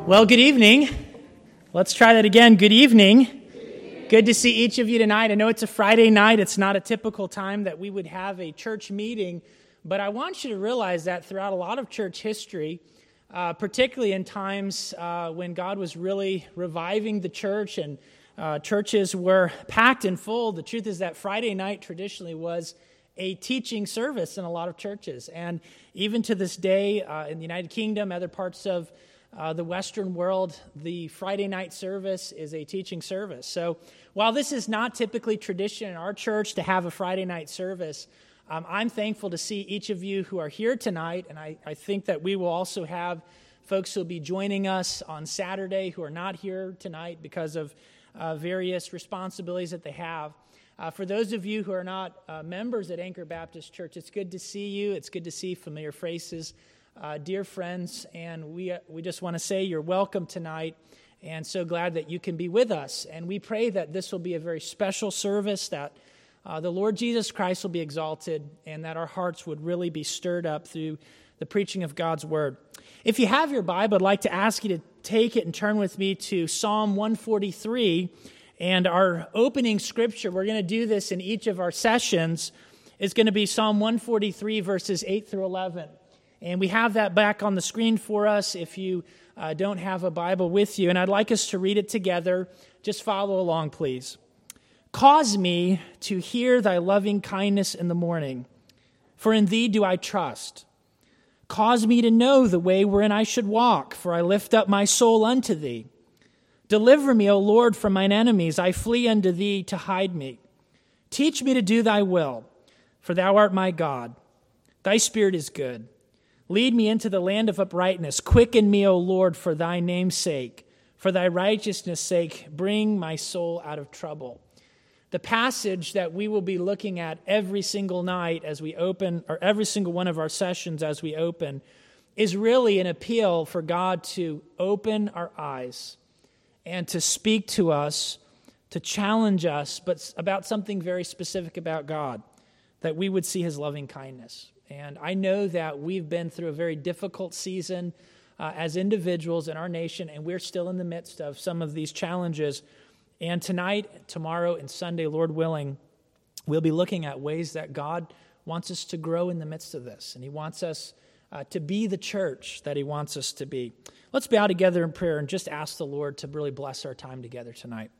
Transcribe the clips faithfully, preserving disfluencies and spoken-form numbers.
Well, good evening. Let's try that again. Good evening. Good to see each of you tonight. I know it's a Friday night. It's not a typical time that we would have a church meeting, but I want you to realize that throughout a lot of church history, uh, particularly in times uh, when God was really reviving the church and uh, churches were packed and full, the truth is that Friday night traditionally was a teaching service in a lot of churches. And even to this day, uh, in the United Kingdom, other parts of Uh, the Western world, the Friday night service is a teaching service. So while this is not typically tradition in our church to have a Friday night service, um, I'm thankful to see each of you who are here tonight, and I, I think that we will also have folks who will be joining us on Saturday who are not here tonight because of uh, various responsibilities that they have. Uh, for those of you who are not uh, members at Anchor Baptist Church, it's good to see you. It's good to see familiar faces. Uh, dear friends, and we uh, we just want to say you're welcome tonight, and so glad that you can be with us. And we pray that this will be a very special service, that uh, the Lord Jesus Christ will be exalted, and that our hearts would really be stirred up through the preaching of God's Word. If you have your Bible, I'd like to ask you to take it and turn with me to Psalm one forty-three, and our opening scripture, we're going to do this in each of our sessions, is going to be Psalm one forty-three, verses eight through eleven. And we have that back on the screen for us if you uh, don't have a Bible with you. And I'd like us to read it together. Just follow along, please. Cause me to hear thy loving kindness in the morning, for in thee do I trust. Cause me to know the way wherein I should walk, for I lift up my soul unto thee. Deliver me, O Lord, from mine enemies. I flee unto thee to hide me. Teach me to do thy will, for thou art my God. Thy spirit is good. Lead me into the land of uprightness. Quicken me, O Lord, for thy name's sake. For thy righteousness' sake, bring my soul out of trouble. The passage that we will be looking at every single night as we open, or every single one of our sessions as we open, is really an appeal for God to open our eyes and to speak to us, to challenge us, but about something very specific about God, that we would see his loving kindness. And I know that we've been through a very difficult season uh, as individuals in our nation, and we're still in the midst of some of these challenges. And tonight, tomorrow, and Sunday, Lord willing, we'll be looking at ways that God wants us to grow in the midst of this. And he wants us uh, to be the church that he wants us to be. Let's bow together in prayer and just ask the Lord to really bless our time together tonight.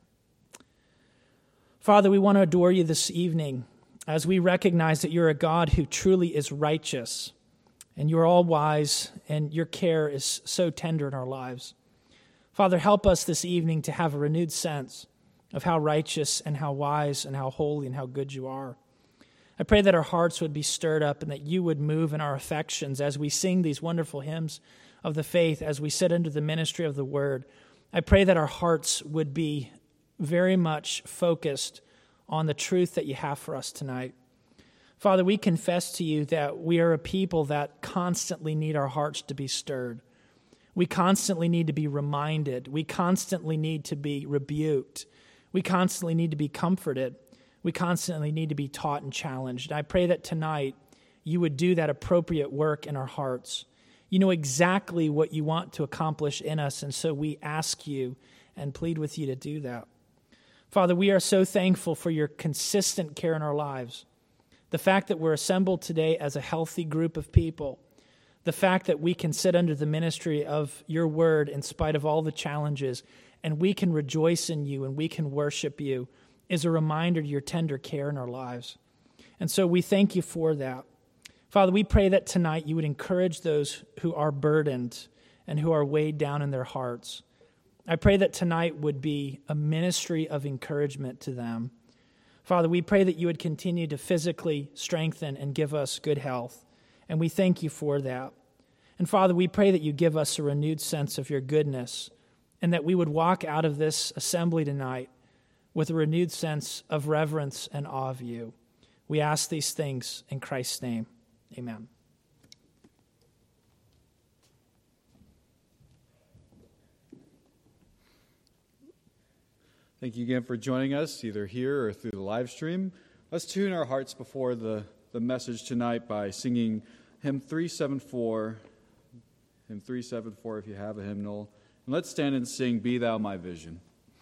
Father, we want to adore you this evening, as we recognize that you're a God who truly is righteous, and you're all wise, and your care is so tender in our lives. Father, help us this evening to have a renewed sense of how righteous and how wise and how holy and how good you are. I pray that our hearts would be stirred up and that you would move in our affections as we sing these wonderful hymns of the faith, as we sit under the ministry of the Word. I pray that our hearts would be very much focused on the truth that you have for us tonight. Father, we confess to you that we are a people that constantly need our hearts to be stirred. We constantly need to be reminded. We constantly need to be rebuked. We constantly need to be comforted. We constantly need to be taught and challenged. I pray that tonight you would do that appropriate work in our hearts. You know exactly what you want to accomplish in us, and so we ask you and plead with you to do that. Father, we are so thankful for your consistent care in our lives. The fact that we're assembled today as a healthy group of people, the fact that we can sit under the ministry of your word in spite of all the challenges, and we can rejoice in you and we can worship you, is a reminder of your tender care in our lives. And so we thank you for that. Father, we pray that tonight you would encourage those who are burdened and who are weighed down in their hearts. I pray that tonight would be a ministry of encouragement to them. Father, we pray that you would continue to physically strengthen and give us good health, and we thank you for that. And Father, we pray that you give us a renewed sense of your goodness, and that we would walk out of this assembly tonight with a renewed sense of reverence and awe of you. We ask these things in Christ's name. Amen. Thank you again for joining us, either here or through the live stream. Let's tune our hearts before the, the message tonight by singing hymn three seventy-four, hymn three seventy-four if you have a hymnal, And let's stand and sing, Be Thou My Vision.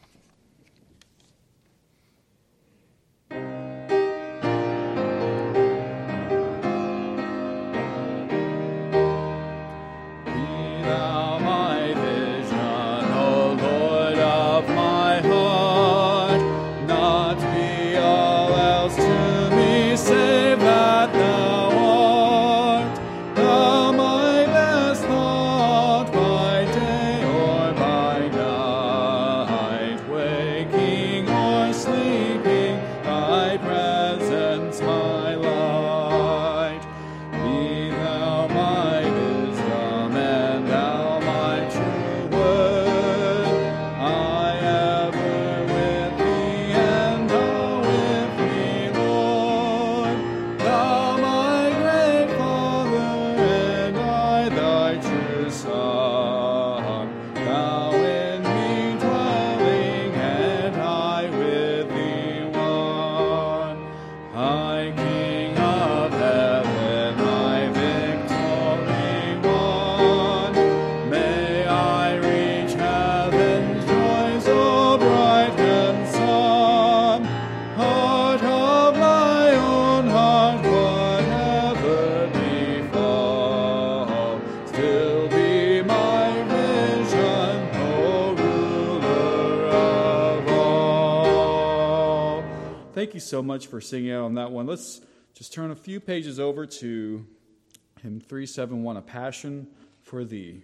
Thank you so much for singing out on that one. Let's just turn a few pages over to hymn three seventy-one, A Passion for Thee.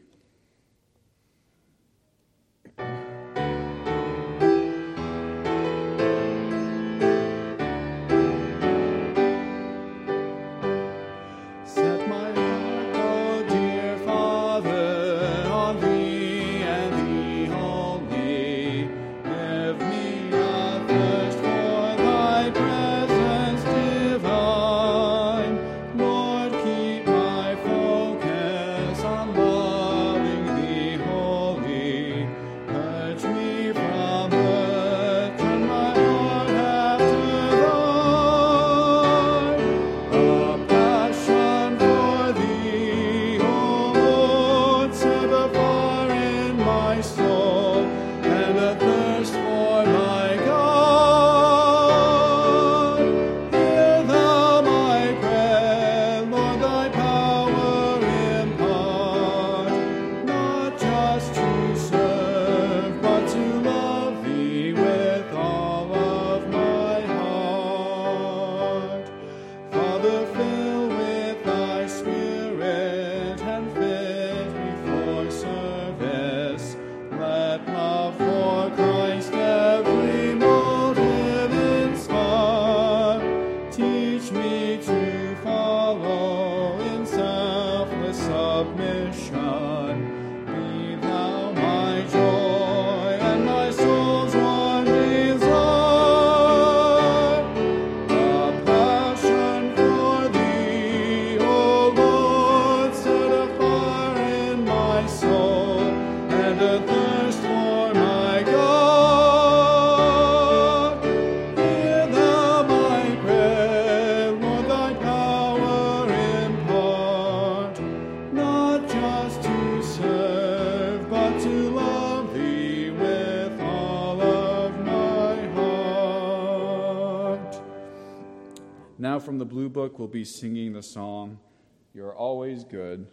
Now from the Blue Book, we'll be singing the song, You're Always Good,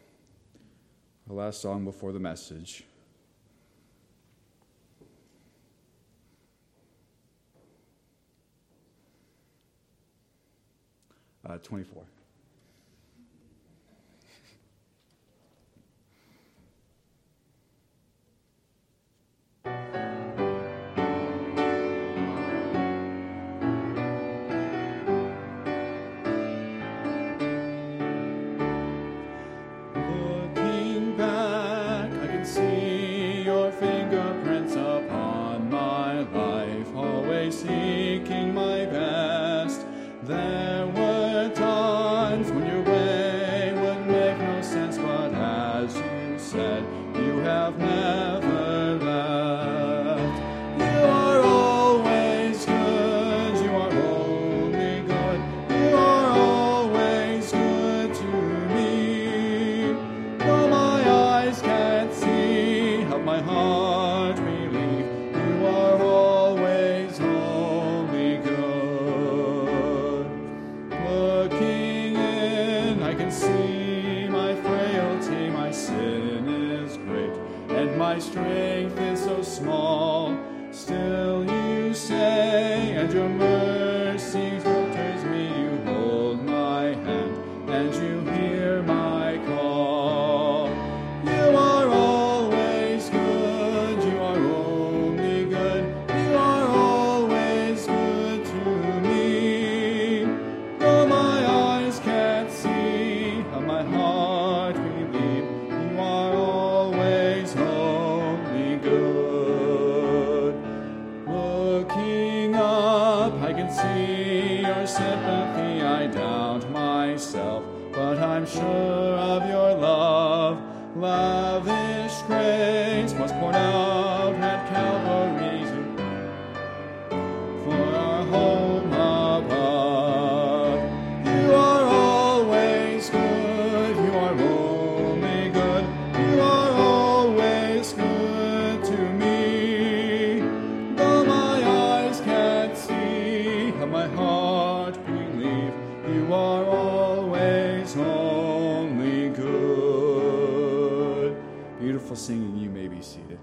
the last song before the message. Uh, twenty-four. Seeking my best, there were times when your way would make no sense, but as you said, you have never left. You are always good, you are only good, you are always good to me. Though my eyes can't see, help my heart believe. You are always only good. Looking in, I can see my frailty, my sin is great, and my strength is so small. Still you say, and your mercy filters me, you hold my hand, and you hear my call. You are always good, you are only good, you are always good to me. Though my eyes can't see, how my heart believe, you are always only good. Looking up, I can see your sympathy, I doubt myself, but I'm sure of your love. Lavish grace was poured out at Calvary's for our home above. You are always good, you are only good, you are always good to me. Though my eyes can't see, how my heart believe, you are always only good. Beautiful singing, you may be seated.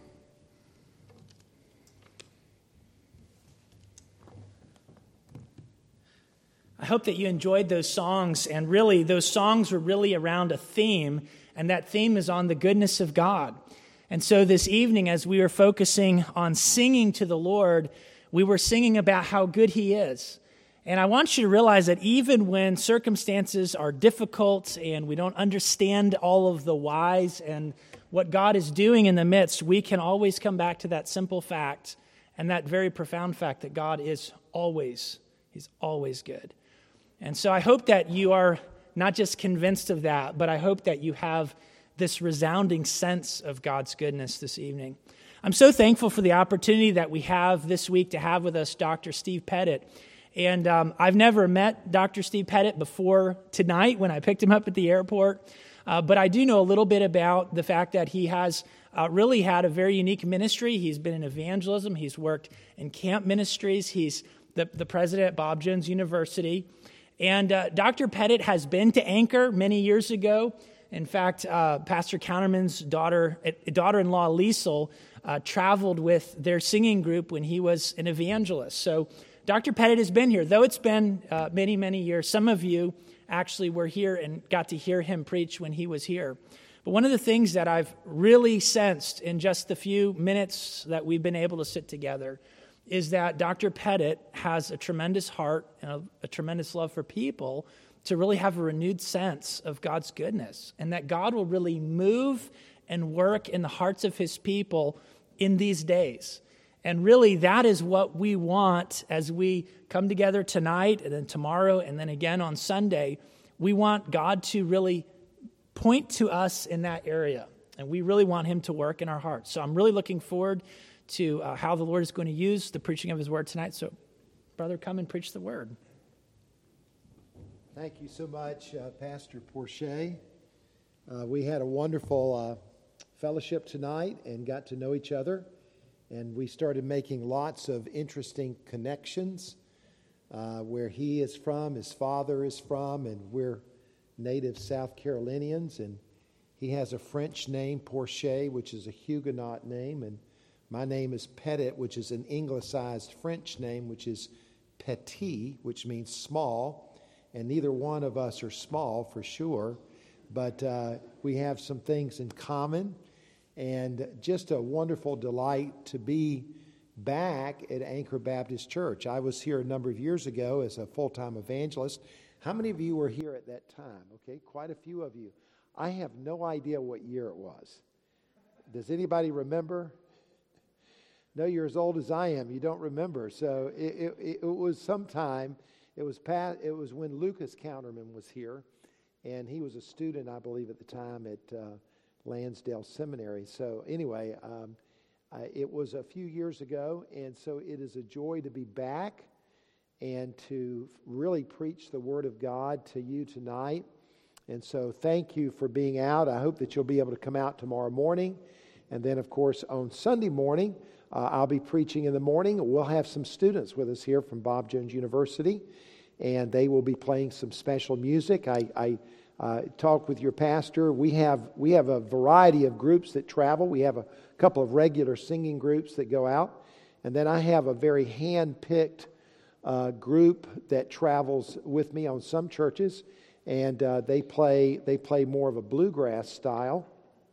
I hope that you enjoyed those songs, and really, those songs were really around a theme, and that theme is on the goodness of God. And so this evening, as we were focusing on singing to the Lord, we were singing about how good He is. And I want you to realize that even when circumstances are difficult and we don't understand all of the whys and what God is doing in the midst, we can always come back to that simple fact and that very profound fact that God is always, He's always good. And so I hope that you are not just convinced of that, but I hope that you have this resounding sense of God's goodness this evening. I'm so thankful for the opportunity that we have this week to have with us Doctor Steve Pettit. And um, I've never met Doctor Steve Pettit before tonight when I picked him up at the airport. Uh, but I do know a little bit about the fact that he has uh, really had a very unique ministry. He's been in evangelism. He's worked in camp ministries. He's the, the president at Bob Jones University. And uh, Doctor Pettit has been to Anchor many years ago. In fact, uh, Pastor Counterman's daughter, daughter-in-law, Liesel, uh, traveled with their singing group when he was an evangelist. So Doctor Pettit has been here, though it's been uh, many, many years. Some of you actually were here and got to hear him preach when he was here. But one of the things that I've really sensed in just the few minutes that we've been able to sit together is that Doctor Pettit has a tremendous heart and a, a tremendous love for people to really have a renewed sense of God's goodness, and that God will really move and work in the hearts of His people in these days. And really, that is what we want as we come together tonight and then tomorrow and then again on Sunday. We want God to really point to us in that area, and we really want Him to work in our hearts. So I'm really looking forward to uh, how the Lord is going to use the preaching of His Word tonight. So, brother, come and preach the Word. Thank you so much, uh, Pastor Porche. Uh, we had a wonderful uh, fellowship tonight and got to know each other. And we started making lots of interesting connections. Uh, where he is from, his father is from, and we're native South Carolinians. And he has a French name, Porche, which is a Huguenot name. And my name is Pettit, which is an anglicized French name, which is Petit, which means small. And neither one of us are small for sure, but uh, we have some things in common, and just a wonderful delight to be back at Anchor Baptist Church. I was here a number of years ago as a full-time evangelist. How many of you were here at that time? Okay, quite a few of you. I have no idea what year it was. Does anybody remember? No, you're as old as I am. You don't remember. So it, it, it was sometime. It was past, it was when Lucas Counterman was here, and he was a student, I believe, at the time at uh, Lansdale Seminary. So anyway, um, uh, it was a few years ago, and so it is a joy to be back and to really preach the Word of God to you tonight. And so thank you for being out. I hope that you'll be able to come out tomorrow morning And then, of course, on Sunday morning, uh, I'll be preaching in the morning. We'll have some students with us here from Bob Jones University, and they will be playing some special music. I, I uh, talked with your pastor. We have we have a variety of groups that travel. We have a couple of regular singing groups that go out, and then I have a very hand-picked uh, group that travels with me on some churches, and uh, they play they play more of a bluegrass style.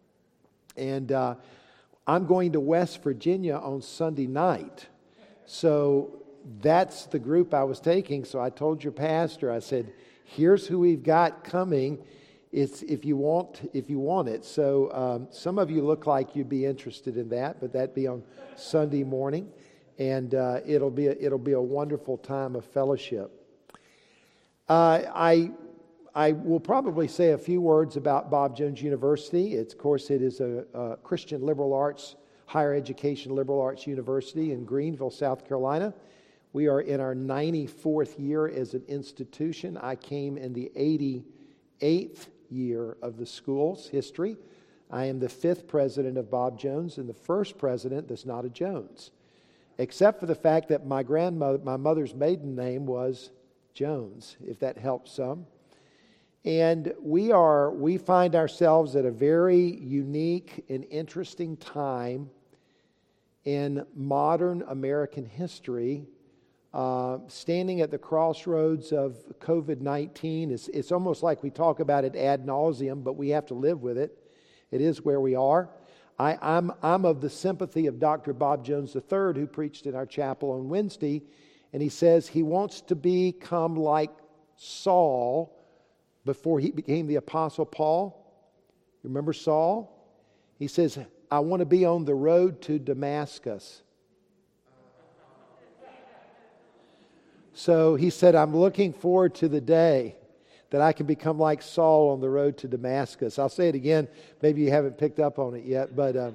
And uh, I'm going to West Virginia on Sunday night. So that's the group I was taking. So I told your pastor, I said, here's who we've got coming. It's if you want if you want it. So um, some of you look like you'd be interested in that, but that'd be on Sunday morning. And uh, it'll be a, it'll be a wonderful time of fellowship. Uh, I I will probably say a few words about Bob Jones University. It's, of course, it is a, a Christian liberal arts, higher education liberal arts university in Greenville, South Carolina. We are in our ninety-fourth year as an institution. I came in the eighty-eighth year of the school's history. I am the fifth president of Bob Jones and the first president that's not a Jones, except for the fact that my grandmother, my mother's maiden name was Jones, if that helps some. And we are we find ourselves at a very unique and interesting time in modern American history, uh, standing at the crossroads of covid nineteen. It's, it's almost like we talk about it ad nauseum, but we have to live with it. It is where we are. I, I'm, I'm of the sympathy of Doctor Bob Jones the third, who preached in our chapel on Wednesday, and he says he wants to become like Saul before he became the Apostle Paul. You remember Saul? He says, I want to be on the road to Damascus. So he said, I'm looking forward to the day that I can become like Saul on the road to Damascus. I'll say it again. Maybe you haven't picked up on it yet, but um,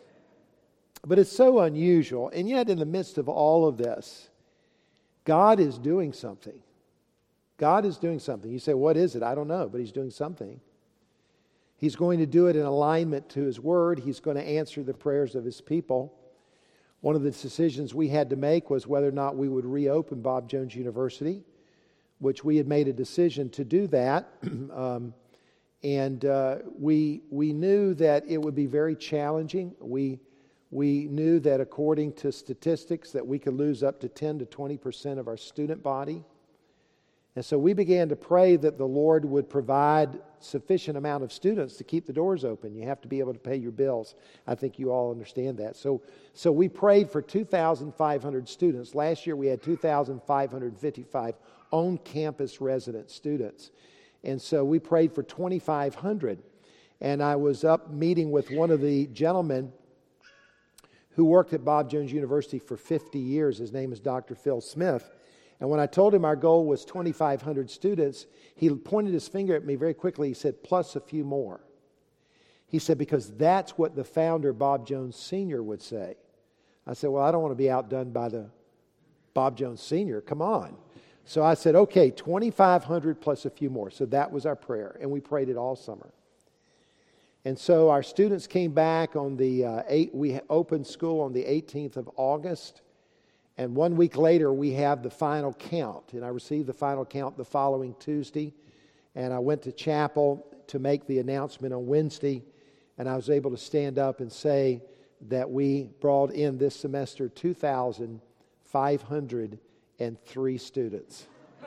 but it's so unusual. And yet in the midst of all of this, God is doing something. God is doing something. You say, what is it? I don't know, but He's doing something. He's going to do it in alignment to His Word. He's going to answer the prayers of His people. One of the decisions we had to make was whether or not we would reopen Bob Jones University, which we had made a decision to do that. um, and uh, we we knew that it would be very challenging. We we knew that according to statistics that we could lose up to ten to twenty percent of our student body. And so we began to pray that the Lord would provide sufficient amount of students to keep the doors open. You have to be able to pay your bills. I think you all understand that. So, so we prayed for two thousand five hundred students. Last year we had two thousand five hundred fifty-five on-campus resident students. And so we prayed for twenty-five hundred. And I was up meeting with one of the gentlemen who worked at Bob Jones University for fifty years. His name is Doctor Phil Smith. And when I told him our goal was twenty-five hundred students, he pointed his finger at me very quickly. He said, plus a few more. He said, because that's what the founder, Bob Jones Senior, would say. I said, well, I don't want to be outdone by the Bob Jones Senior. Come on. So I said, okay, twenty-five hundred plus a few more. So that was our prayer, and we prayed it all summer. And so our students came back on the uh, eight. We opened school on the eighteenth of August. And one week later, we have the final count. And I received the final count the following Tuesday. And I went to chapel to make the announcement on Wednesday. And I was able to stand up and say that we brought in this semester two thousand five hundred three students.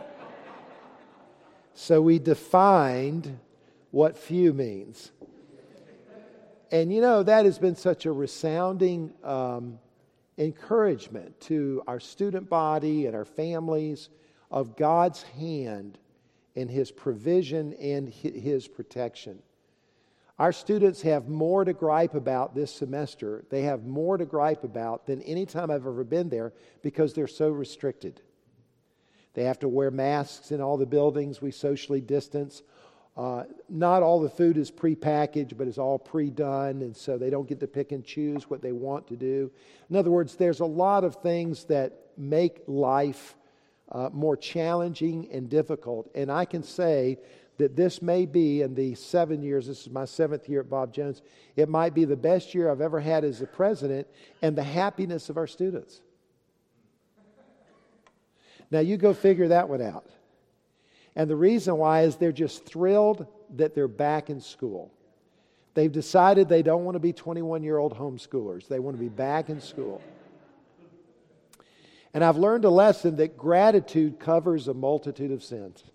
So we defined what few means. And you know, that has been such a resounding Um, encouragement to our student body and our families of God's hand in His provision and His protection. Our students have more to gripe about this semester. They have more to gripe about than any time I've ever been there because they're so restricted. They have to wear masks in all the buildings. We socially distance. Uh, not all the food is pre-packaged, but it's all pre-done, and so they don't get to pick and choose what they want to do. In other words, there's a lot of things that make life uh, more challenging and difficult. And I can say that this may be, in the seven years, this is my seventh year at Bob Jones, it might be the best year I've ever had as a president, and the happiness of our students. Now you go figure that one out. And the reason why is they're just thrilled that they're back in school. They've decided they don't want to be twenty-one-year-old homeschoolers. They want to be back in school. And I've learned a lesson that gratitude covers a multitude of sins.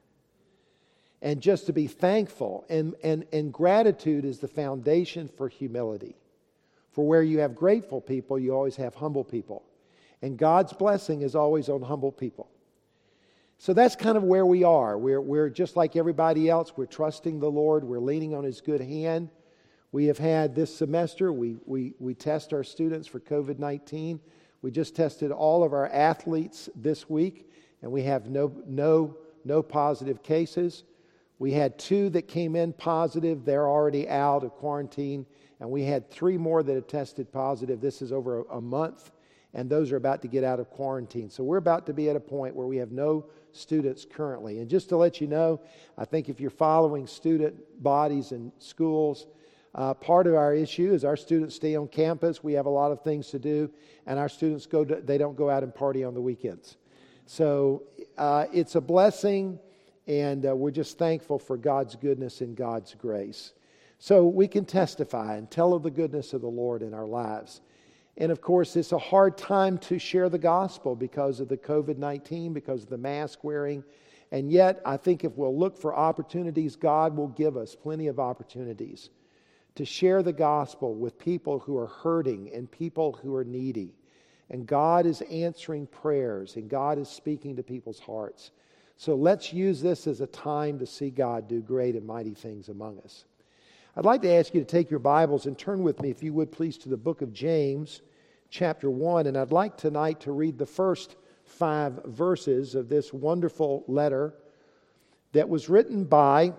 And just to be thankful. And, and, and gratitude is the foundation for humility. For where you have grateful people, you always have humble people. And God's blessing is always on humble people. So that's kind of where we are. We're, we're just like everybody else. We're trusting the Lord. We're leaning on His good hand. We have had this semester, we, we, we test our students for covid nineteen. We just tested all of our athletes this week, and we have no, no, no positive cases. We had two that came in positive. They're already out of quarantine. And we had three more that had tested positive. This is over a, a month, and those are about to get out of quarantine. So we're about to be at a point where we have no students currently. And just to let you know, I think if you're following student bodies in schools, uh, part of our issue is our students stay on campus. We have a lot of things to do, and our students go to, they don't go out and party on the weekends. So uh, it's a blessing, and uh, we're just thankful for God's goodness and God's grace. So we can testify and tell of the goodness of the Lord in our lives. And of course, it's a hard time to share the gospel because of the covid nineteen, because of the mask wearing. And yet, I think if we'll look for opportunities, God will give us plenty of opportunities to share the gospel with people who are hurting and people who are needy. And God is answering prayers, and God is speaking to people's hearts. So let's use this as a time to see God do great and mighty things among us. I'd like to ask you to take your Bibles and turn with me, if you would please, to the book of James, chapter one. And I'd like tonight to read the first five verses of this wonderful letter that was written by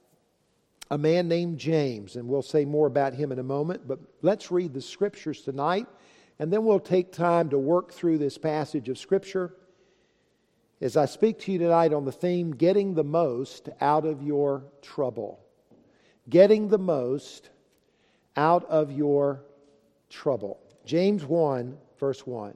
a man named James. And we'll say more about him in a moment. But let's read the Scriptures tonight, and then we'll take time to work through this passage of Scripture as I speak to you tonight on the theme, getting the most out of your trouble. Getting the most out of your trouble. James one, verse one.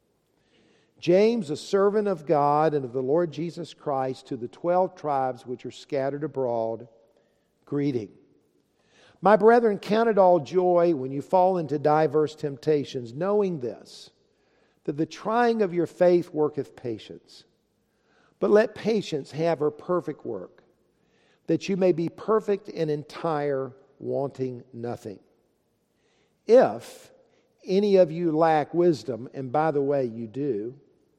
James, a servant of God and of the Lord Jesus Christ, to the twelve tribes which are scattered abroad, greeting. My brethren, count it all joy when you fall into diverse temptations, knowing this, that the trying of your faith worketh patience. But let patience have her perfect work, that you may be perfect and entire, wanting nothing. If any of you lack wisdom, and by the way, you do,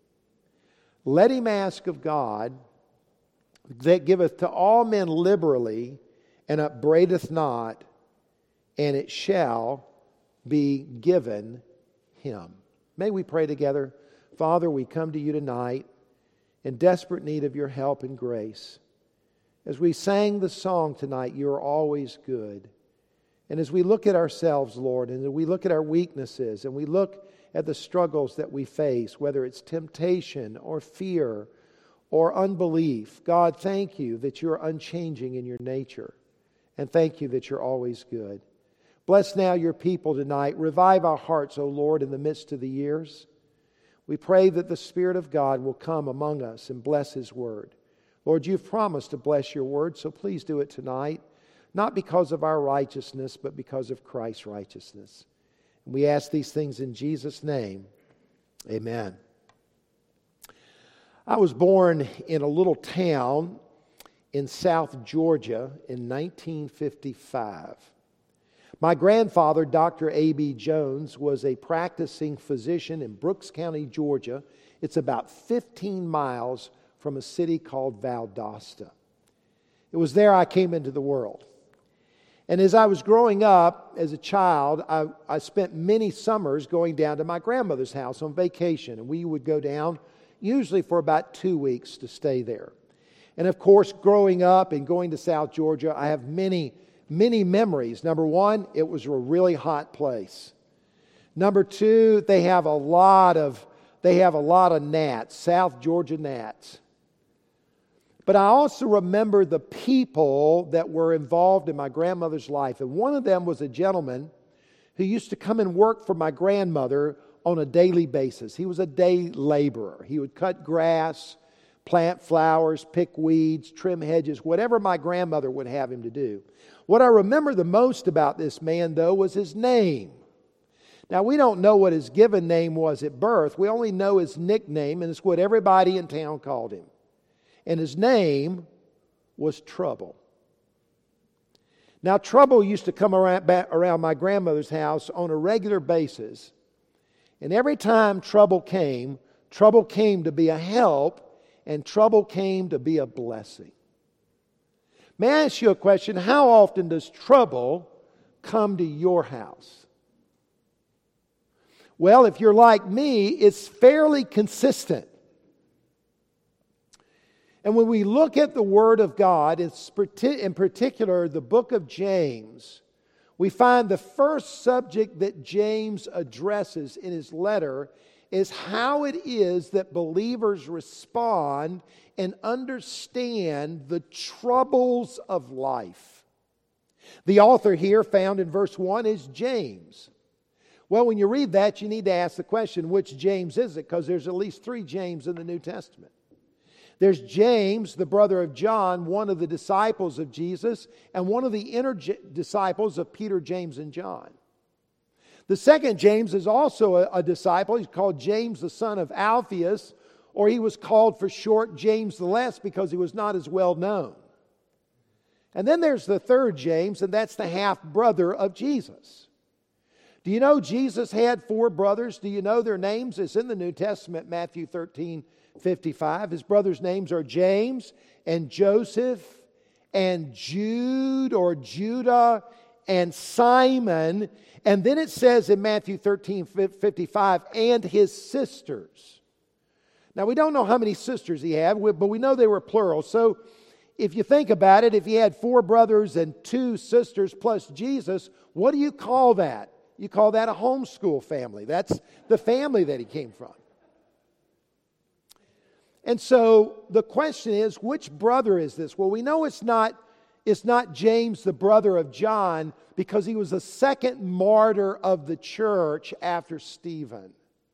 let him ask of God, that giveth to all men liberally, and upbraideth not, and it shall be given him. May we pray together. Father, we come to you tonight in desperate need of your help and grace. As we sang the song tonight, you are always good. And as we look at ourselves, Lord, and we look at our weaknesses, and we look at the struggles that we face, whether it's temptation or fear or unbelief, God, thank you that you're unchanging in your nature. And thank you that you're always good. Bless now your people tonight. Revive our hearts, O Lord, in the midst of the years. We pray that the Spirit of God will come among us and bless His Word. Lord, you've promised to bless your Word, so please do it tonight, not because of our righteousness, but because of Christ's righteousness. And we ask these things in Jesus' name. Amen. I was born in a little town in South Georgia in nineteen fifty-five. My grandfather, Doctor A B Jones, was a practicing physician in Brooks County, Georgia. It's about fifteen miles from a city called Valdosta. It was there I came into the world. And as I was growing up as a child, I, I spent many summers going down to my grandmother's house on vacation. And we would go down usually for about two weeks to stay there. And of course, growing up and going to South Georgia, I have many, many memories. Number one, it was a really hot place. Number two, they have a lot of, they have a lot of gnats, South Georgia gnats. But I also remember the people that were involved in my grandmother's life. And one of them was a gentleman who used to come and work for my grandmother on a daily basis. He was a day laborer. He would cut grass, plant flowers, pick weeds, trim hedges, whatever my grandmother would have him to do. What I remember the most about this man, though, was his name. Now, we don't know what his given name was at birth. We only know his nickname, and it's what everybody in town called him. And his name was Trouble. Now, Trouble used to come around, around my grandmother's house on a regular basis. And every time Trouble came, Trouble came to be a help, and Trouble came to be a blessing. May I ask you a question? How often does trouble come to your house? Well, if you're like me, it's fairly consistent. And when we look at the Word of God, in particular the book of James, we find the first subject that James addresses in his letter is how it is that believers respond and understand the troubles of life. The author here, found in verse one, is James. Well, when you read that, you need to ask the question, which James is it? Because there's at least three James in the New Testament. There's James, the brother of John, one of the disciples of Jesus, and one of the inner j- disciples of Peter, James, and John. The second James is also a, a disciple. He's called James, the son of Alphaeus, or he was called for short James the Less because he was not as well known. And then there's the third James, and that's the half-brother of Jesus. Do you know Jesus had four brothers? Do you know their names? It's in the New Testament, Matthew thirteen fifty-five. His brothers' names are James and Joseph and Jude or Judah and Simon. And then it says in Matthew thirteen fifty-five, and his sisters. Now, we don't know how many sisters he had, but we know they were plural. So if you think about it, if he had four brothers and two sisters plus Jesus, what do you call that? You call that a homeschool family. That's the family that he came from. And so the question is, which brother is this? Well, we know it's not, it's not James, the brother of John, because he was the second martyr of the church after Stephen.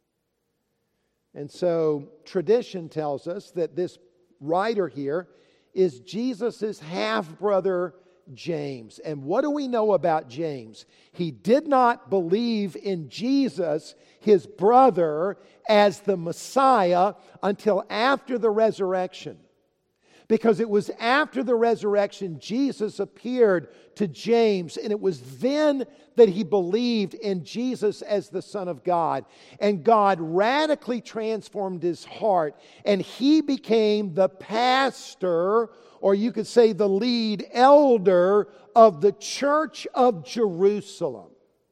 And so tradition tells us that this writer here is Jesus' half-brother James. And what do we know about James? He did not believe in Jesus, his brother, as the Messiah until after the resurrection. Because it was after the resurrection Jesus appeared to James, and it was then that he believed in Jesus as the Son of God. And God radically transformed his heart, and he became the pastor, or you could say the lead elder of the Church of Jerusalem.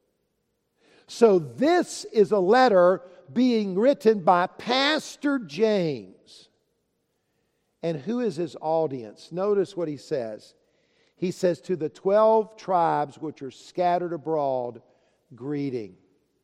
So this is a letter being written by Pastor James. And who is his audience? Notice what he says. He says, to the twelve tribes which are scattered abroad, greeting.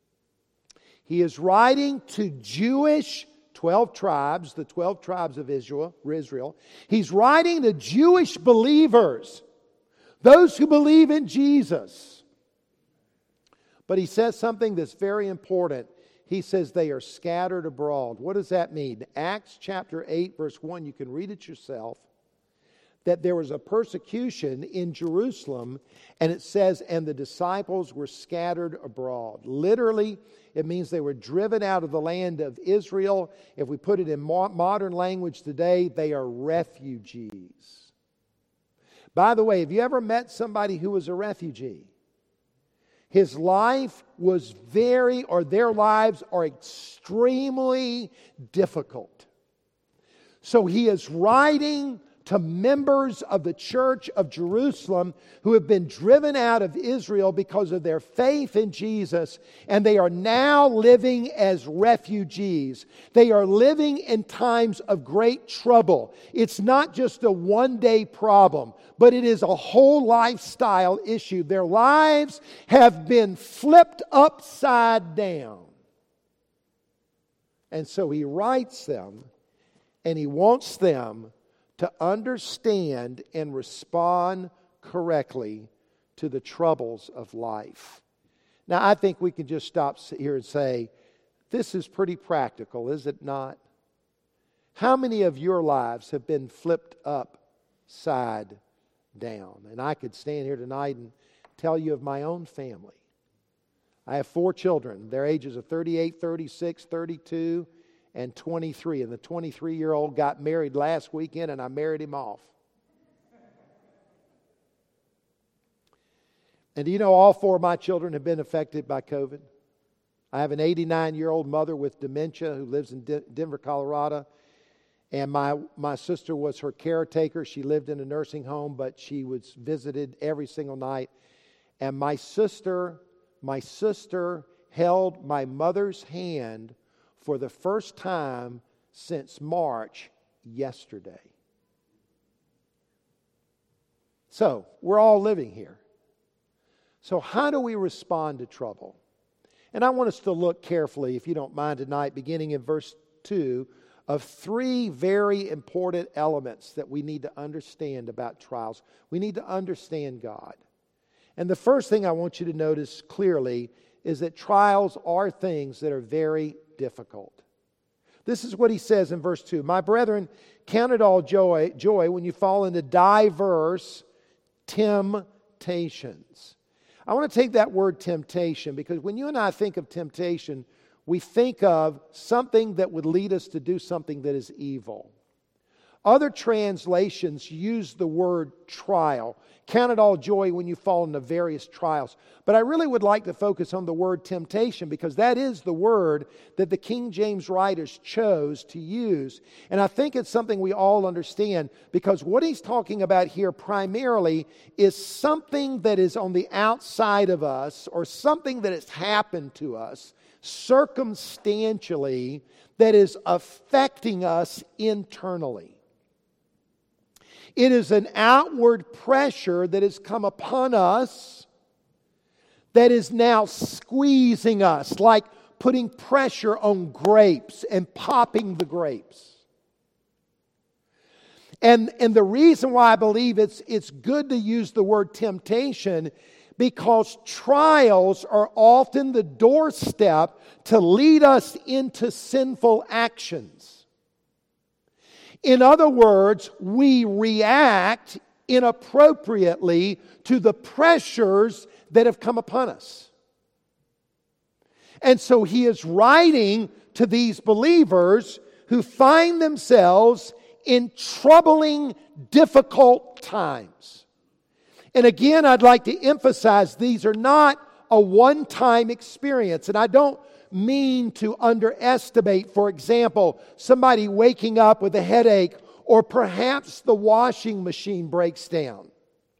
He is writing to Jewish twelve tribes, the twelve tribes of Israel. Israel. He's writing to Jewish believers, those who believe in Jesus. But he says something that's very important. He says they are scattered abroad. What does that mean? Acts chapter eight, verse one, you can read it yourself, that there was a persecution in Jerusalem, and it says, and the disciples were scattered abroad. Literally, it means they were driven out of the land of Israel. If we put it in modern language today, they are refugees. By the way, have you ever met somebody who was a refugee? His life was very, or their lives are extremely difficult. So he is writing to members of the Church of Jerusalem who have been driven out of Israel because of their faith in Jesus, and they are now living as refugees. They are living in times of great trouble. It's not just a one-day problem, but it is a whole lifestyle issue. Their lives have been flipped upside down. And so he writes them, and he wants them to understand and respond correctly to the troubles of life. Now, I think we can just stop here and say, this is pretty practical, is it not? How many of your lives have been flipped upside down? And I could stand here tonight and tell you of my own family. I have four children. Their ages are thirty-eight, thirty-six, thirty-two, and twenty-three. And the twenty-three-year-old got married last weekend, and I married him off. And do you know all four of my children have been affected by COVID? I have an eighty-nine-year-old mother with dementia who lives in De- Denver, Colorado. And my, my sister was her caretaker. She lived in a nursing home, but she was visited every single night. And my sister, my sister held my mother's hand for the first time since March yesterday. So, we're all living here. So how do we respond to trouble? And I want us to look carefully, if you don't mind tonight, beginning in verse two, of three very important elements that we need to understand about trials. We need to understand God. And the first thing I want you to notice clearly is that trials are things that are very difficult. This is what he says in verse two. My brethren, count it all joy, joy when you fall into diverse temptations. I want to take that word temptation because when you and I think of temptation, we think of something that would lead us to do something that is evil. Other translations use the word trial. Count it all joy when you fall into various trials. But I really would like to focus on the word temptation because that is the word that the King James writers chose to use. And I think it's something we all understand because what he's talking about here primarily is something that is on the outside of us or something that has happened to us circumstantially that is affecting us internally. It is an outward pressure that has come upon us that is now squeezing us, like putting pressure on grapes and popping the grapes. And, and the reason why I believe it's, it's good to use the word temptation because trials are often the doorstep to lead us into sinful actions. In other words, we react inappropriately to the pressures that have come upon us. And so he is writing to these believers who find themselves in troubling, difficult times. And again, I'd like to emphasize these are not a one-time experience. And I don't mean to underestimate, for example, somebody waking up with a headache or perhaps the washing machine breaks down.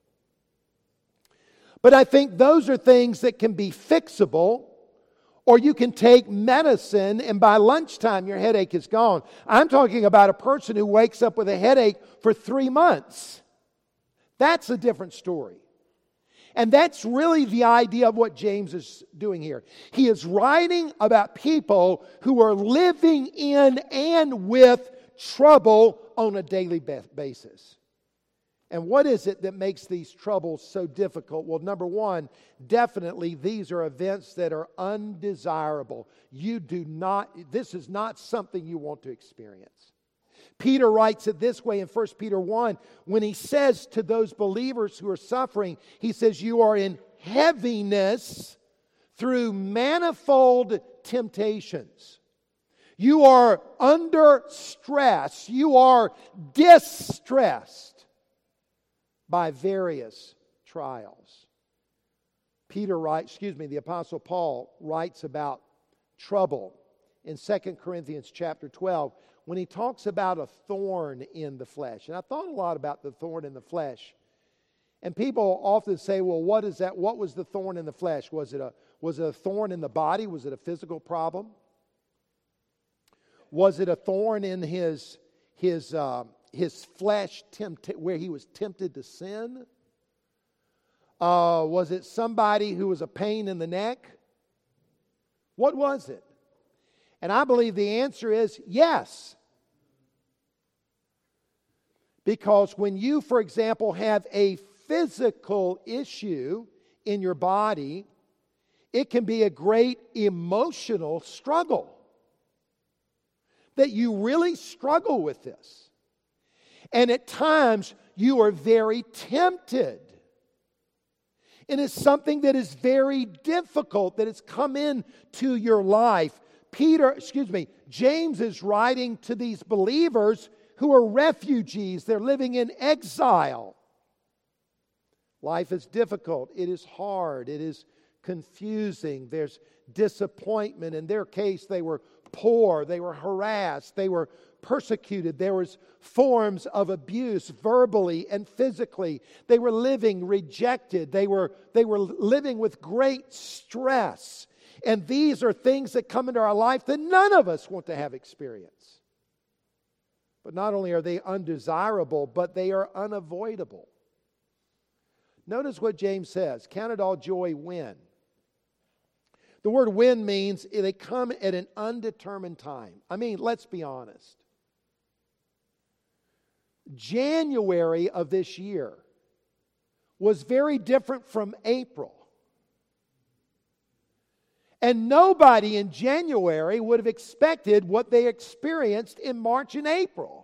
But I think those are things that can be fixable, or you can take medicine and by lunchtime your headache is gone. I'm talking about a person who wakes up with a headache for three months. That's a different story. And that's really the idea of what James is doing here. He is writing about people who are living in and with trouble on a daily basis. And what is it that makes these troubles so difficult? Well, number one, definitely these are events that are undesirable. You do not, this is not something you want to experience. Peter writes it this way in First Peter one. When he says to those believers who are suffering, he says, you are in heaviness through manifold temptations. You are under stress. You are distressed by various trials. Peter writes, excuse me, the Apostle Paul writes about trouble in Second Corinthians chapter twelve. When he talks about a thorn in the flesh. And I thought a lot about the thorn in the flesh. And people often say, well, what is that? What was the thorn in the flesh? Was it a, was it a thorn in the body? Was it a physical problem? Was it a thorn in his, his, uh, his flesh tempt- where he was tempted to sin? Uh, was it somebody who was a pain in the neck? What was it? And I believe the answer is yes. Because when you, for example, have a physical issue in your body, it can be a great emotional struggle. That you really struggle with this. And at times, you are very tempted. And it's something that is very difficult, that has come into your life. Peter, excuse me, James is writing to these believers who are refugees. They're living in exile. Life is difficult. It is hard. It is confusing. There's disappointment. In their case, they were poor. They were harassed. They were persecuted. There was forms of abuse verbally and physically. They were living rejected. They were, they were living with great stress. And these are things that come into our life that none of us want to have experience. But not only are they undesirable, but they are unavoidable. Notice what James says. Count it all joy when. The word when means they come at an undetermined time. I mean, let's be honest. January of this year was very different from April. And nobody in January would have expected what they experienced in March and April.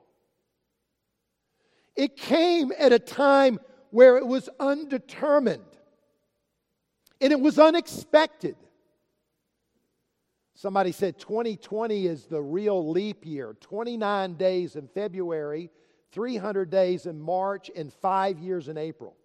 It came at a time where it was undetermined. And it was unexpected. Somebody said twenty twenty is the real leap year. twenty-nine days in February, three hundred days in March, and five years in April.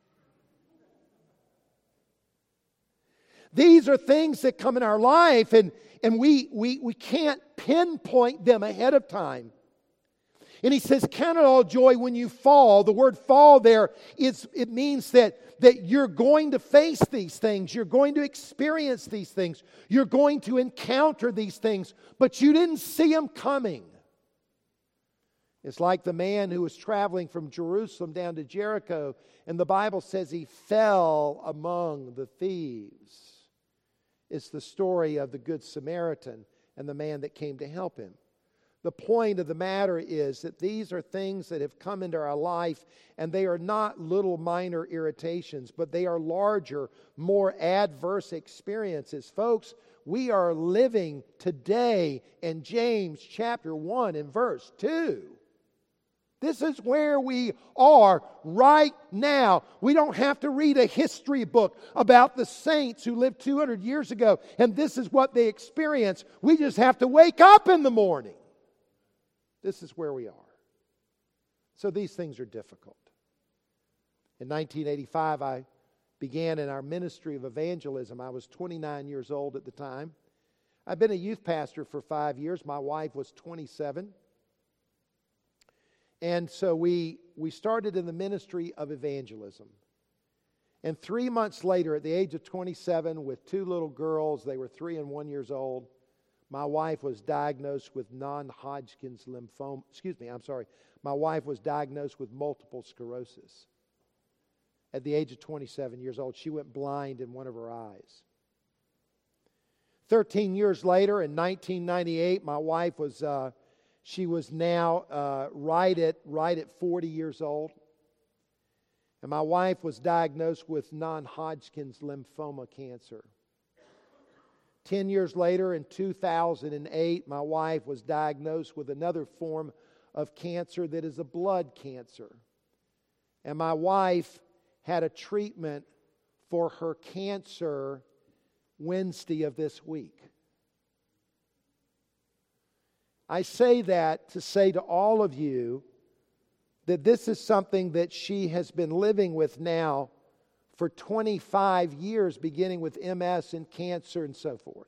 These are things that come in our life, and, and we, we, we can't pinpoint them ahead of time. And he says, count it all joy when you fall. The word fall there, is, it means that, that you're going to face these things. You're going to experience these things. You're going to encounter these things. But you didn't see them coming. It's like the man who was traveling from Jerusalem down to Jericho. And the Bible says he fell among the thieves. It's the story of the Good Samaritan and the man that came to help him. The point of the matter is that these are things that have come into our life, and they are not little minor irritations, but they are larger, more adverse experiences. Folks, we are living today in James chapter one and verse two. This is where we are right now. We don't have to read a history book about the saints who lived two hundred years ago, and this is what they experienced. We just have to wake up in the morning. This is where we are. So these things are difficult. In nineteen eighty-five, I began in our ministry of evangelism. I was twenty-nine years old at the time. I've been a youth pastor for five years. My wife was twenty-seven. And so we, we started in the ministry of evangelism. And three months later, at the age of twenty-seven, with two little girls, they were three and one years old, my wife was diagnosed with non-Hodgkin's lymphoma. Excuse me, I'm sorry. My wife was diagnosed with multiple sclerosis. At the age of twenty-seven years old, she went blind in one of her eyes. Thirteen years later, in nineteen ninety-eight, my wife was... Uh, She was now uh, right at right at forty years old. And my wife was diagnosed with non-Hodgkin's lymphoma cancer. Ten years later, in two thousand eight, my wife was diagnosed with another form of cancer that is a blood cancer. And my wife had a treatment for her cancer Wednesday of this week. I say that to say to all of you that this is something that she has been living with now for twenty-five years, beginning with M S and cancer and so forth.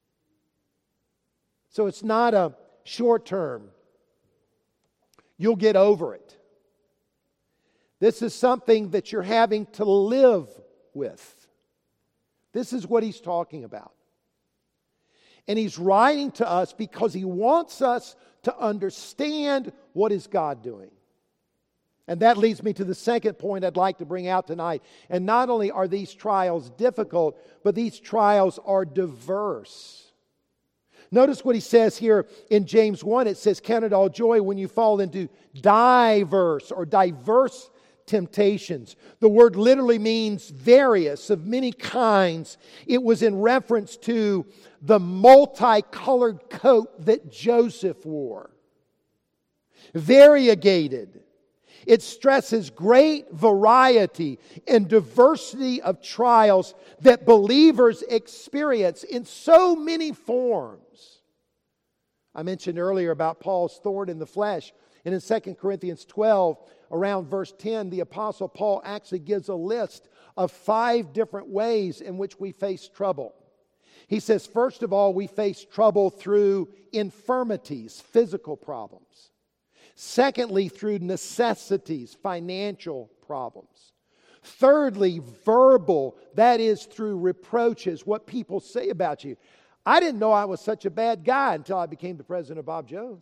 So it's not a short term. You'll get over it. This is something that you're having to live with. This is what he's talking about. And he's writing to us because he wants us to understand what is God doing. And that leads me to the second point I'd like to bring out tonight. And not only are these trials difficult, but these trials are diverse. Notice what he says here in James one. It says, count it all joy when you fall into diverse or diverse temptations. The word literally means various, of many kinds. It was in reference to the multicolored coat that Joseph wore. Variegated. It stresses great variety and diversity of trials that believers experience in so many forms. I mentioned earlier about Paul's thorn in the flesh. And in Second Corinthians twelve, around verse ten, the Apostle Paul actually gives a list of five different ways in which we face trouble. He says, first of all, we face trouble through infirmities, physical problems. Secondly, through necessities, financial problems. Thirdly, verbal, that is through reproaches, what people say about you. I didn't know I was such a bad guy until I became the president of Bob Jones.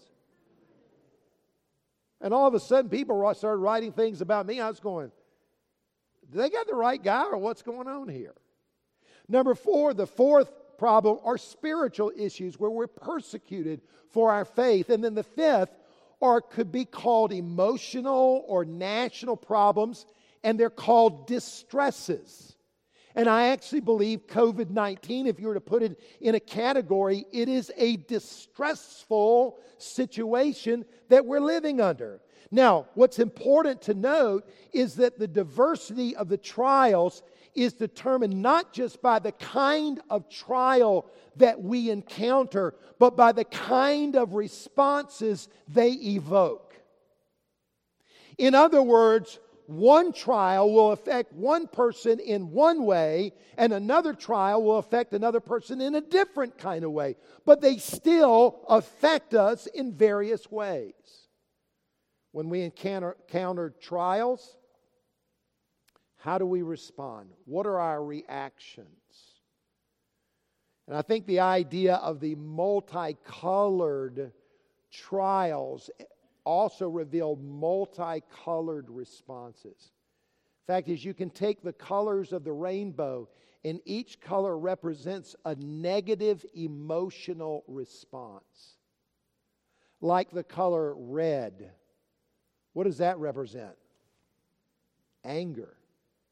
And all of a sudden, people started writing things about me. I was going, do they got the right guy or what's going on here? Number four, the fourth problem are spiritual issues where we're persecuted for our faith. And then the fifth are could be called emotional or national problems, and they're called distresses. And I actually believe covid nineteen, if you were to put it in a category, it is a distressful situation that we're living under. Now, what's important to note is that the diversity of the trials is determined not just by the kind of trial that we encounter, but by the kind of responses they evoke. In other words, one trial will affect one person in one way, and another trial will affect another person in a different kind of way. But they still affect us in various ways. When we encounter, encounter trials, how do we respond? What are our reactions? And I think the idea of the multicolored trials also reveal multicolored responses. Fact is, you can take the colors of the rainbow, and each color represents a negative emotional response. Like the color red. What does that represent? Anger.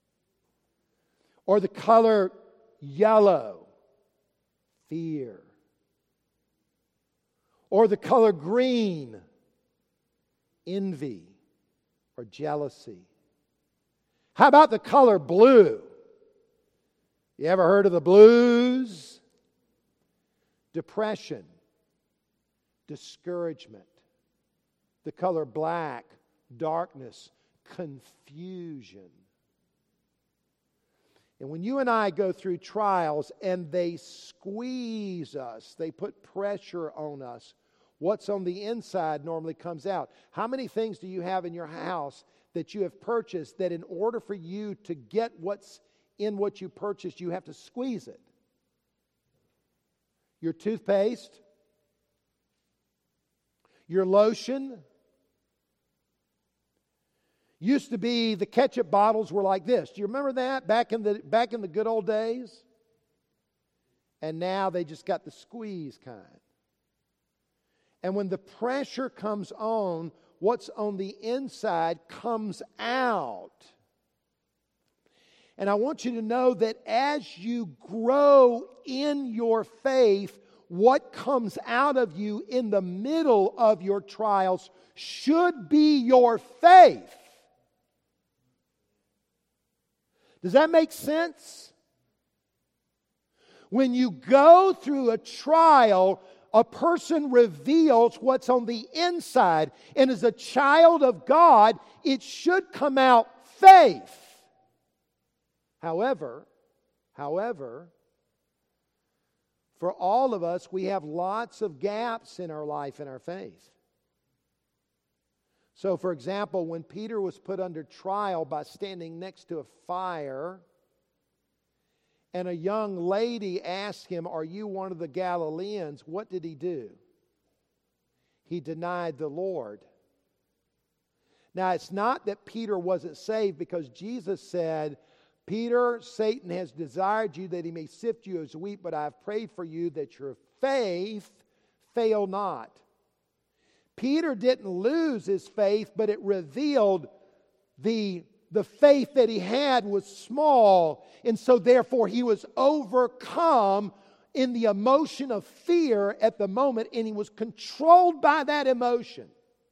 Or the color yellow. Fear. Or the color green. Envy or jealousy. How about the color blue? You ever heard of the blues? Depression, discouragement. The color black, darkness, confusion. And when you and I go through trials and they squeeze us, they put pressure on us, what's on the inside normally comes out. How many things do you have in your house that you have purchased that in order for you to get what's in what you purchased, you have to squeeze it? Your toothpaste, your lotion. Used to be the ketchup bottles were like this. Do you remember that back in the back in the good old days? And now they just got the squeeze kind. And when the pressure comes on, what's on the inside comes out. And I want you to know that as you grow in your faith, what comes out of you in the middle of your trials should be your faith. Does that make sense? When you go through a trial, a person reveals what's on the inside. And as a child of God, it should come out faith. However, however, for all of us, we have lots of gaps in our life and our faith. So, for example, when Peter was put under trial by standing next to a fire, and a young lady asked him, "Are you one of the Galileans?" What did he do? He denied the Lord. Now, it's not that Peter wasn't saved, because Jesus said, Peter, Satan has desired you that he may sift you as wheat, but I have prayed for you that your faith fail not. Peter didn't lose his faith, but it revealed the, the faith that he had was small, and so therefore he was overcome in the emotion of fear at the moment, and he was controlled by that emotion.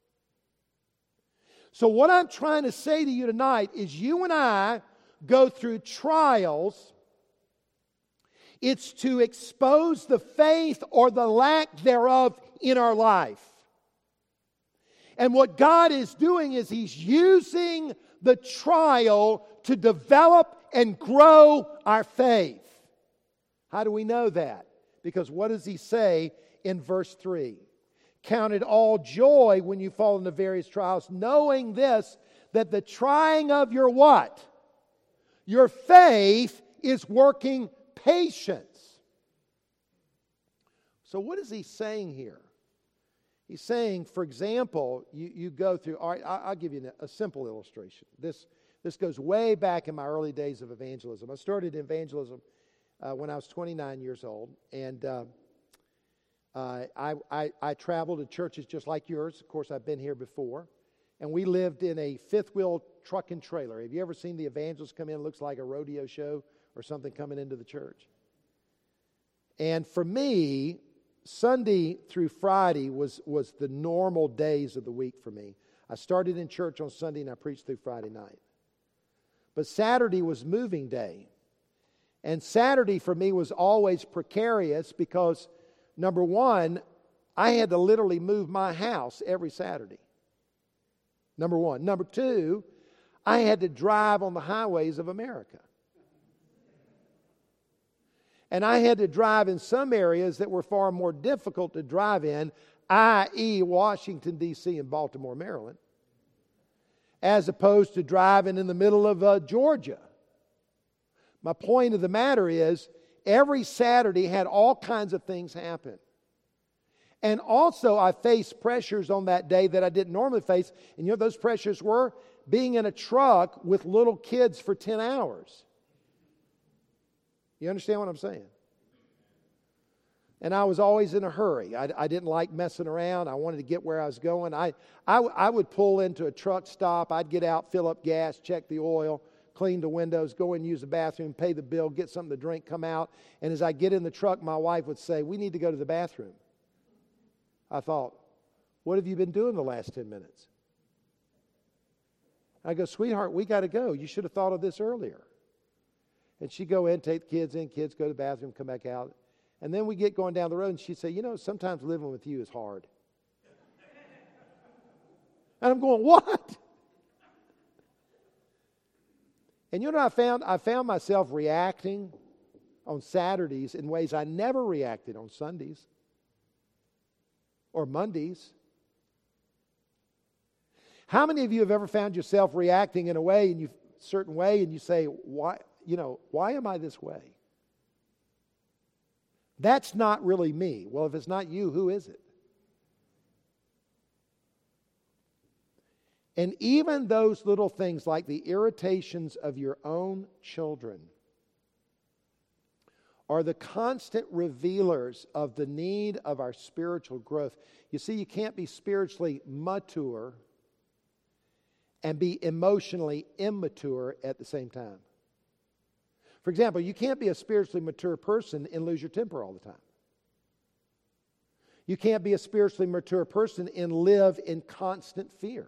So what I'm trying to say to you tonight is you and I go through trials. It's to expose the faith or the lack thereof in our life. And what God is doing is He's using the trial to develop and grow our faith. How do we know that? Because what does He say in verse three? Count it all joy when you fall into various trials, knowing this, that the trying of your what? Your faith is working patience. So what is He saying here? He's saying, for example, you, you go through, all right, I'll give you a simple illustration. This, this goes way back in my early days of evangelism. I started evangelism uh, when I was twenty-nine years old, and uh, uh, I, I, I traveled to churches just like yours. Of course, I've been here before. And we lived in a fifth-wheel truck and trailer. Have you ever seen the evangelists come in? It looks like a rodeo show or something coming into the church. And for me, Sunday through Friday was, was the normal days of the week for me. I started in church on Sunday and I preached through Friday night. But Saturday was moving day. And Saturday for me was always precarious because, number one, I had to literally move my house every Saturday. Number one. Number two, I had to drive on the highways of America. And I had to drive in some areas that were far more difficult to drive in, that is. Washington, D C and Baltimore, Maryland, as opposed to driving in the middle of uh, Georgia. My point of the matter is, every Saturday had all kinds of things happen. And also, I faced pressures on that day that I didn't normally face. And you know what those pressures were? Being in a truck with little kids for ten hours. You understand what I'm saying? And I was always in a hurry. I, I didn't like messing around. I wanted to get where I was going. I, I, I would pull into a truck stop. I'd get out, fill up gas, check the oil, clean the windows, go in, use the bathroom, pay the bill, get something to drink, come out. And as I get in the truck, my wife would say, "We need to go to the bathroom." I thought, "What have you been doing the last ten minutes? I go, "Sweetheart, we got to go. You should have thought of this earlier." And she'd go in, take the kids in, kids go to the bathroom, come back out. And then we get going down the road, and she'd say, "You know, sometimes living with you is hard." And I'm going, "What?" And you know what I found? I found myself reacting on Saturdays in ways I never reacted on Sundays or Mondays. How many of you have ever found yourself reacting in a way, in a certain way, and you say, "Why? You know, why am I this way? That's not really me." Well, if it's not you, who is it? And even those little things like the irritations of your own children are the constant revealers of the need of our spiritual growth. You see, you can't be spiritually mature and be emotionally immature at the same time. For example, you can't be a spiritually mature person and lose your temper all the time. You can't be a spiritually mature person and live in constant fear.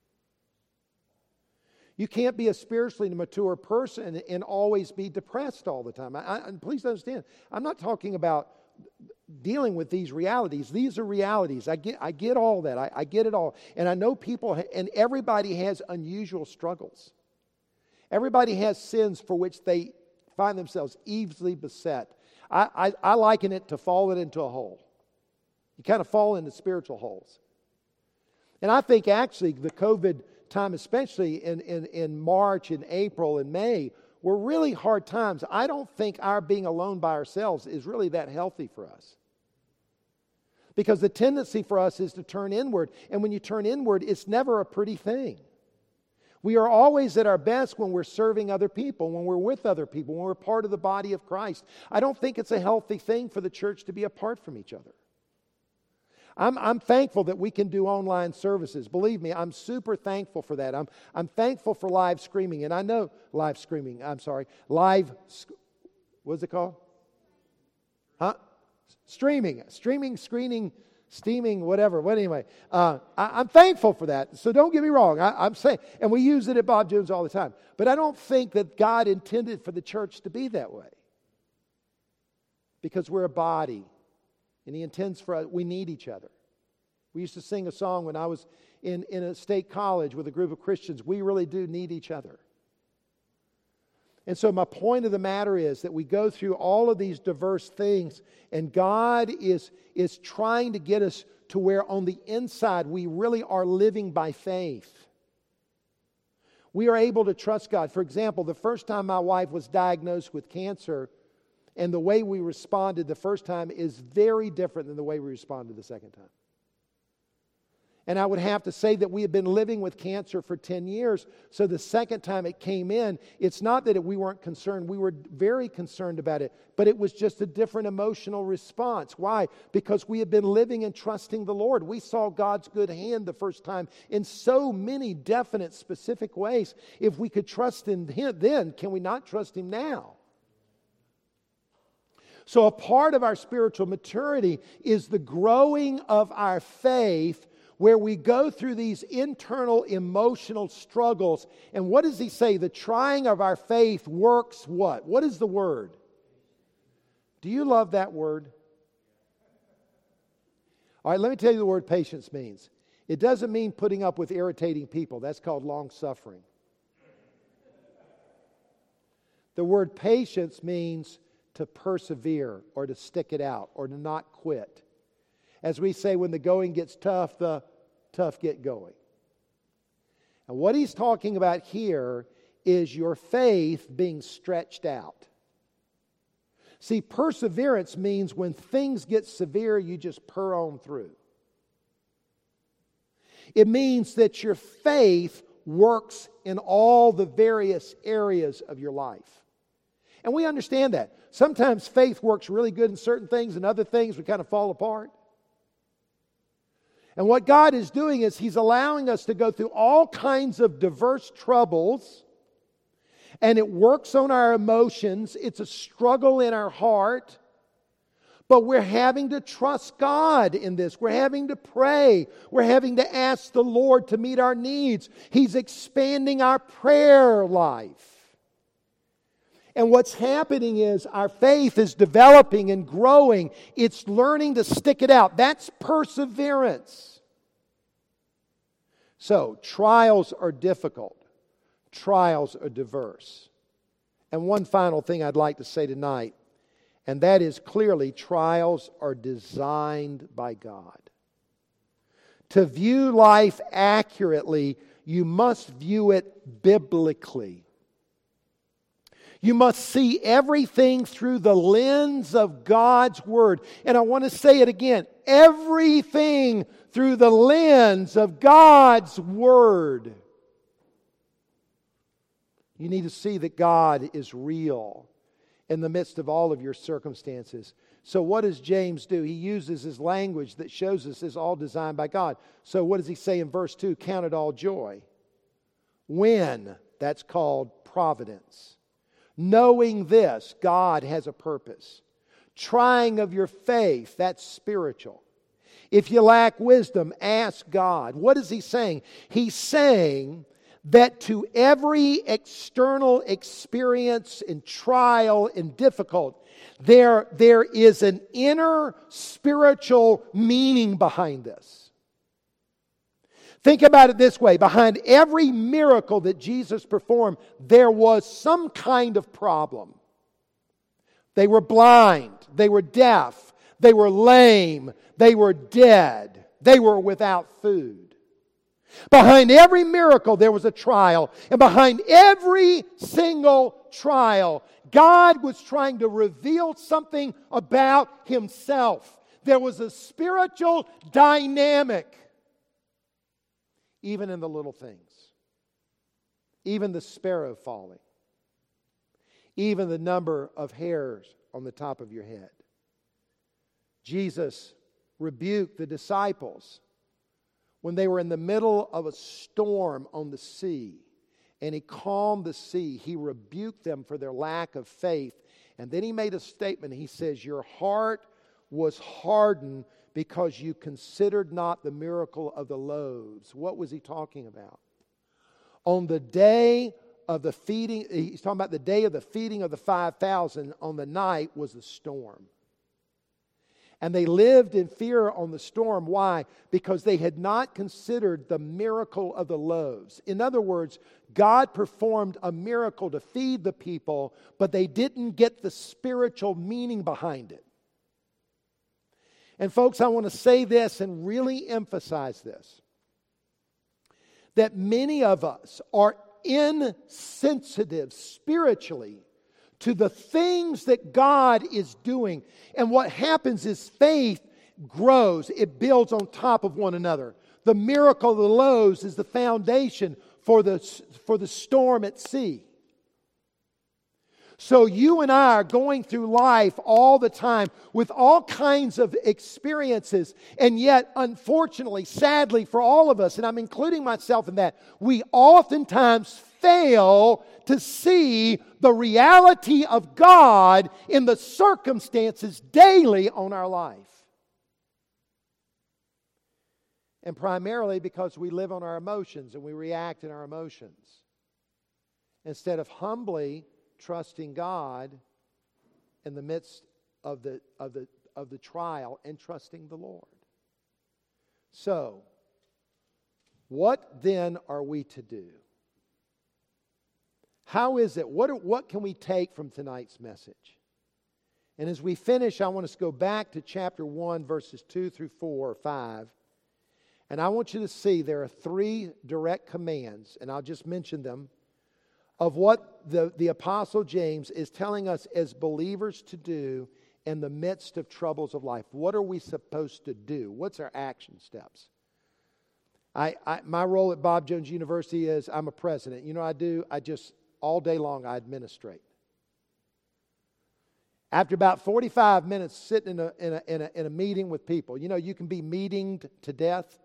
You can't be a spiritually mature person and always be depressed all the time. I, I, please understand, I'm not talking about dealing with these realities. These are realities. I get, I get all that. I, I get it all. And I know people, ha- and everybody has unusual struggles. Everybody has sins for which they find themselves easily beset. I, I, I liken it to falling into a hole. You kind of fall into spiritual holes. And I think actually the COVID time, especially in, in, in March and April and May, were really hard times. I don't think our being alone by ourselves is really that healthy for us. Because the tendency for us is to turn inward. And when you turn inward, it's never a pretty thing. We are always at our best when we're serving other people, when we're with other people, when we're part of the body of Christ. I don't think it's a healthy thing for the church to be apart from each other. I'm, I'm thankful that we can do online services. Believe me, I'm super thankful for that. I'm, I'm thankful for live streaming. And I know, live streaming, I'm sorry, live, what's it called? Huh? Streaming, streaming, screening, steaming, whatever. But anyway, uh, I, I'm thankful for that. So don't get me wrong. I, I'm saying, and we use it at Bob Jones all the time. But I don't think that God intended for the church to be that way. Because we're a body. And He intends for us, we need each other. We used to sing a song when I was in, in a state college with a group of Christians. We really do need each other. And so my point of the matter is that we go through all of these diverse things, and God is, is trying to get us to where on the inside we really are living by faith. We are able to trust God. For example, the first time my wife was diagnosed with cancer, and the way we responded the first time is very different than the way we responded the second time. And I would have to say that we had been living with cancer for ten years. So the second time it came in, it's not that we weren't concerned. We were very concerned about it. But it was just a different emotional response. Why? Because we had been living and trusting the Lord. We saw God's good hand the first time in so many definite, specific ways. If we could trust in Him then, can we not trust Him now? So a part of our spiritual maturity is the growing of our faith, where we go through these internal emotional struggles. And what does he say? The trying of our faith works what? What is the word? Do you love that word? All right, let me tell you the word patience means. It doesn't mean putting up with irritating people. That's called long-suffering. The word patience means to persevere or to stick it out or to not quit. As we say, when the going gets tough, the tough get going. And what he's talking about here is your faith being stretched out. See, perseverance means when things get severe, you just purr on through. It means that your faith works in all the various areas of your life. And we understand that. Sometimes faith works really good in certain things, and other things we kind of fall apart. And what God is doing is He's allowing us to go through all kinds of diverse troubles, and it works on our emotions. It's a struggle in our heart. But we're having to trust God in this. We're having to pray. We're having to ask the Lord to meet our needs. He's expanding our prayer life. And what's happening is our faith is developing and growing. It's learning to stick it out. That's perseverance. So, trials are difficult. Trials are diverse. And one final thing I'd like to say tonight, and that is clearly trials are designed by God. To view life accurately, you must view it biblically. You must see everything through the lens of God's Word. And I want to say it again. Everything through the lens of God's Word. You need to see that God is real in the midst of all of your circumstances. So what does James do? He uses his language that shows us it's all designed by God. So what does he say in verse two? Count it all joy. When? That's called providence. Knowing this, God has a purpose. Trying of your faith, that's spiritual. If you lack wisdom, ask God. What is he saying? He's saying that to every external experience and trial and difficult, there, there is an inner spiritual meaning behind this. Think about it this way. Behind every miracle that Jesus performed, there was some kind of problem. They were blind. They were deaf. They were lame. They were dead. They were without food. Behind every miracle, there was a trial. And behind every single trial, God was trying to reveal something about Himself. There was a spiritual dynamic, even in the little things. even the sparrow falling, even the number of hairs on the top of your head. Jesus rebuked the disciples when they were in the middle of a storm on the sea, and He calmed the sea. He rebuked them for their lack of faith. And then He made a statement. He says, your heart was hardened because you considered not the miracle of the loaves. What was He talking about? On the day of the feeding, He's talking about the day of the feeding of the five thousand, on the night was the storm. And they lived in fear on the storm. Why? Because they had not considered the miracle of the loaves. In other words, God performed a miracle to feed the people, but they didn't get the spiritual meaning behind it. And folks, I want to say this and really emphasize this. That many of us are insensitive spiritually to the things that God is doing. And what happens is faith grows. It builds on top of one another. The miracle of the loaves is the foundation for the, for the storm at sea. So you and I are going through life all the time with all kinds of experiences. And yet, unfortunately, sadly for all of us, and I'm including myself in that, we oftentimes fail to see the reality of God in the circumstances daily on our life. And primarily because we live on our emotions and we react in our emotions, instead of humbly trusting God in the midst of the, of the, of the trial and trusting the Lord. So, what then are we to do? How is it? What, are, what can we take from tonight's message? And as we finish, I want us to go back to chapter one, verses two through four or five. And I want you to see there are three direct commands, and I'll just mention them, of what the, the Apostle James is telling us as believers to do in the midst of troubles of life. What are we supposed to do? What's our action steps? I, I my role at Bob Jones University is I'm a president. You know what I do? I just, all day long, I administrate. After about forty-five minutes sitting in a, in a, in a, in a meeting with people, you know, you can be meetinged to death.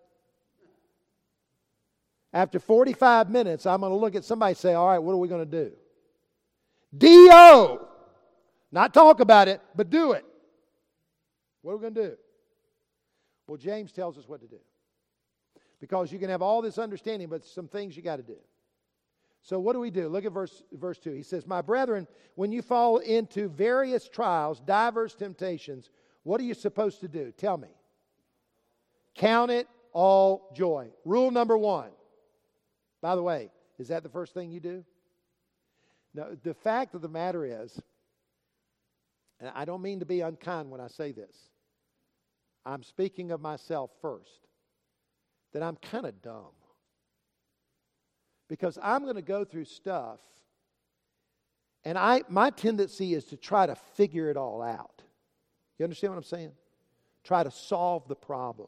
After forty-five minutes, I'm going to look at somebody and say, all right, what are we going to do? D O! Not talk about it, but do it. What are we going to do? Well, James tells us what to do. Because you can have all this understanding, but some things you got to do. So what do we do? Look at verse, verse two. He says, my brethren, when you fall into various trials, diverse temptations, what are you supposed to do? Tell me. Count it all joy. Rule number one. By the way, is that the first thing you do? No, the fact of the matter is, and I don't mean to be unkind when I say this, I'm speaking of myself first, that I'm kind of dumb. Because I'm going to go through stuff, and I my tendency is to try to figure it all out. You understand what I'm saying? Try to solve the problem.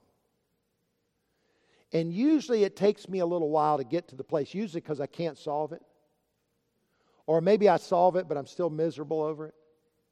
And usually it takes me a little while to get to the place, usually because I can't solve it. Or maybe I solve it, but I'm still miserable over it.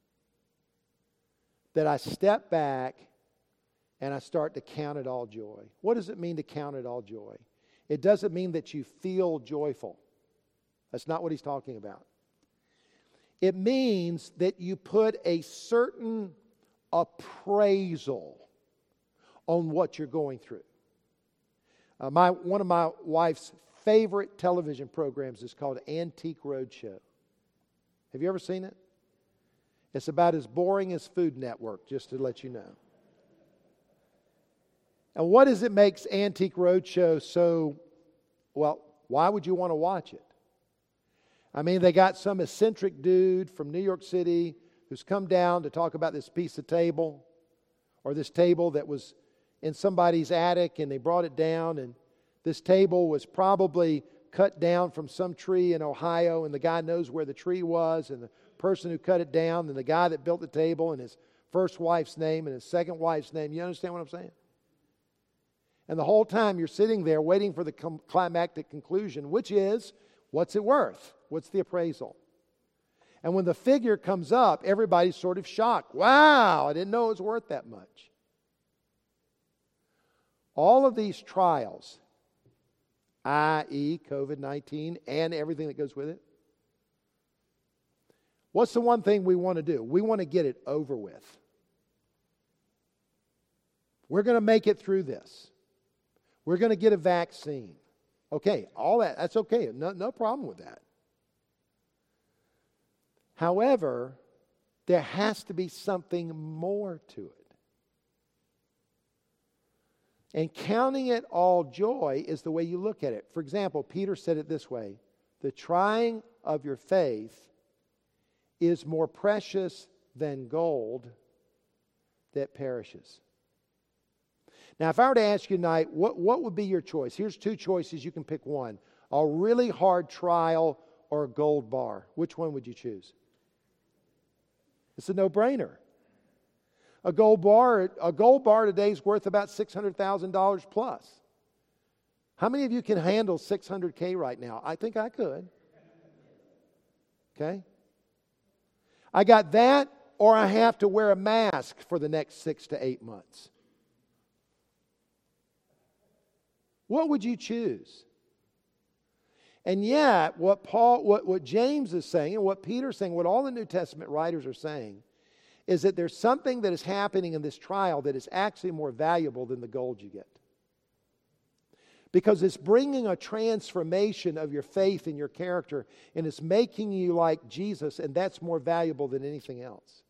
That I step back and I start to count it all joy. What does it mean to count it all joy? It doesn't mean that you feel joyful. That's not what he's talking about. It means that you put a certain appraisal on what you're going through. Uh, my one of my wife's favorite television programs is called Antique Roadshow. Have you ever seen it? It's about as boring as Food Network, just to let you know. And what is it makes Antique Roadshow so, well, why would you want to watch it? I mean, they got some eccentric dude from New York City who's come down to talk about this piece of table, or this table that was in somebody's attic, and they brought it down, and this table was probably cut down from some tree in Ohio, and the guy knows where the tree was, and the person who cut it down, and the guy that built the table, and his first wife's name, and his second wife's name. You understand what I'm saying? And the whole time you're sitting there waiting for the climactic conclusion, which is, What's it worth? What's the appraisal? And when the figure comes up, everybody's sort of shocked. Wow, I didn't know it was worth that much. All of these trials, that is covid nineteen and everything that goes with it, what's the one thing we want to do? We want to get it over with. We're going to make it through this. We're going to get a vaccine. Okay, all that, that's okay. No, no problem with that. However, there has to be something more to it. And counting it all joy is the way you look at it. For example, Peter said it this way: the trying of your faith is more precious than gold that perishes. Now, if I were to ask you tonight, what, what would be your choice? Here's two choices. You can pick one: a really hard trial or a gold bar. Which one would you choose? It's a no-brainer. A gold bar, a gold bar today is worth about six hundred thousand dollars plus. How many of you can handle six hundred K right now? I think I could. Okay? I got that, or I have to wear a mask for the next six to eight months. What would you choose? And yet, what Paul, what, what James is saying, and what Peter's saying, what all the New Testament writers are saying, is that there's something that is happening in this trial that is actually more valuable than the gold you get. Because it's bringing a transformation of your faith and your character, and it's making you like Jesus, and that's more valuable than anything else.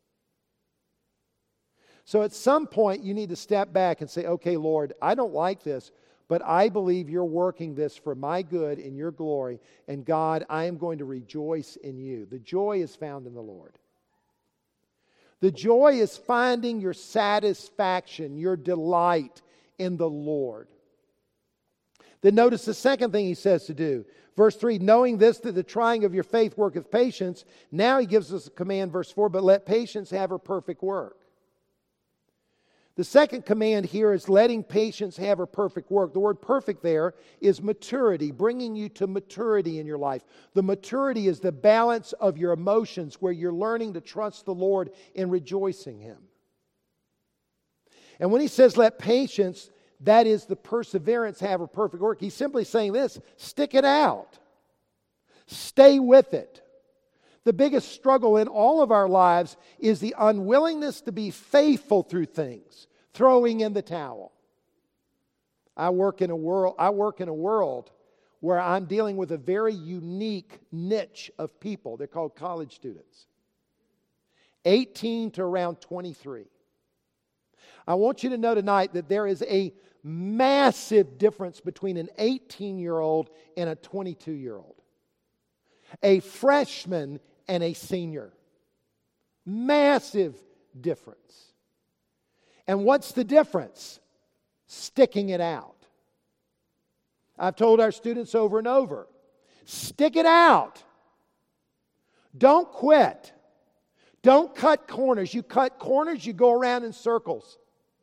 So at some point, you need to step back and say, okay, Lord, I don't like this, but I believe you're working this for my good and your glory. And God, I am going to rejoice in you. The joy is found in the Lord. The joy is finding your satisfaction, your delight in the Lord. Then notice the second thing he says to do. Verse three, knowing this, that the trying of your faith worketh patience. Now he gives us a command, verse four, but let patience have her perfect work. The second command here is letting patience have her perfect work. The word perfect there is maturity, bringing you to maturity in your life. The maturity is the balance of your emotions where you're learning to trust the Lord and rejoicing Him. And when he says let patience, that is the perseverance have her perfect work. He's simply saying this: stick it out. Stay with it. The biggest struggle in all of our lives is the unwillingness to be faithful through things, throwing in the towel. I work in a world, I work in a world where I'm dealing with a very unique niche of people. They're called college students. eighteen to around twenty-three. I want you to know tonight that there is a massive difference between an eighteen-year-old and a twenty-two-year-old. A freshman and a senior. Massive difference. And what's the difference? Sticking it out. I've told our students over and over, stick it out. Don't quit. Don't cut corners. You cut corners, you go around in circles.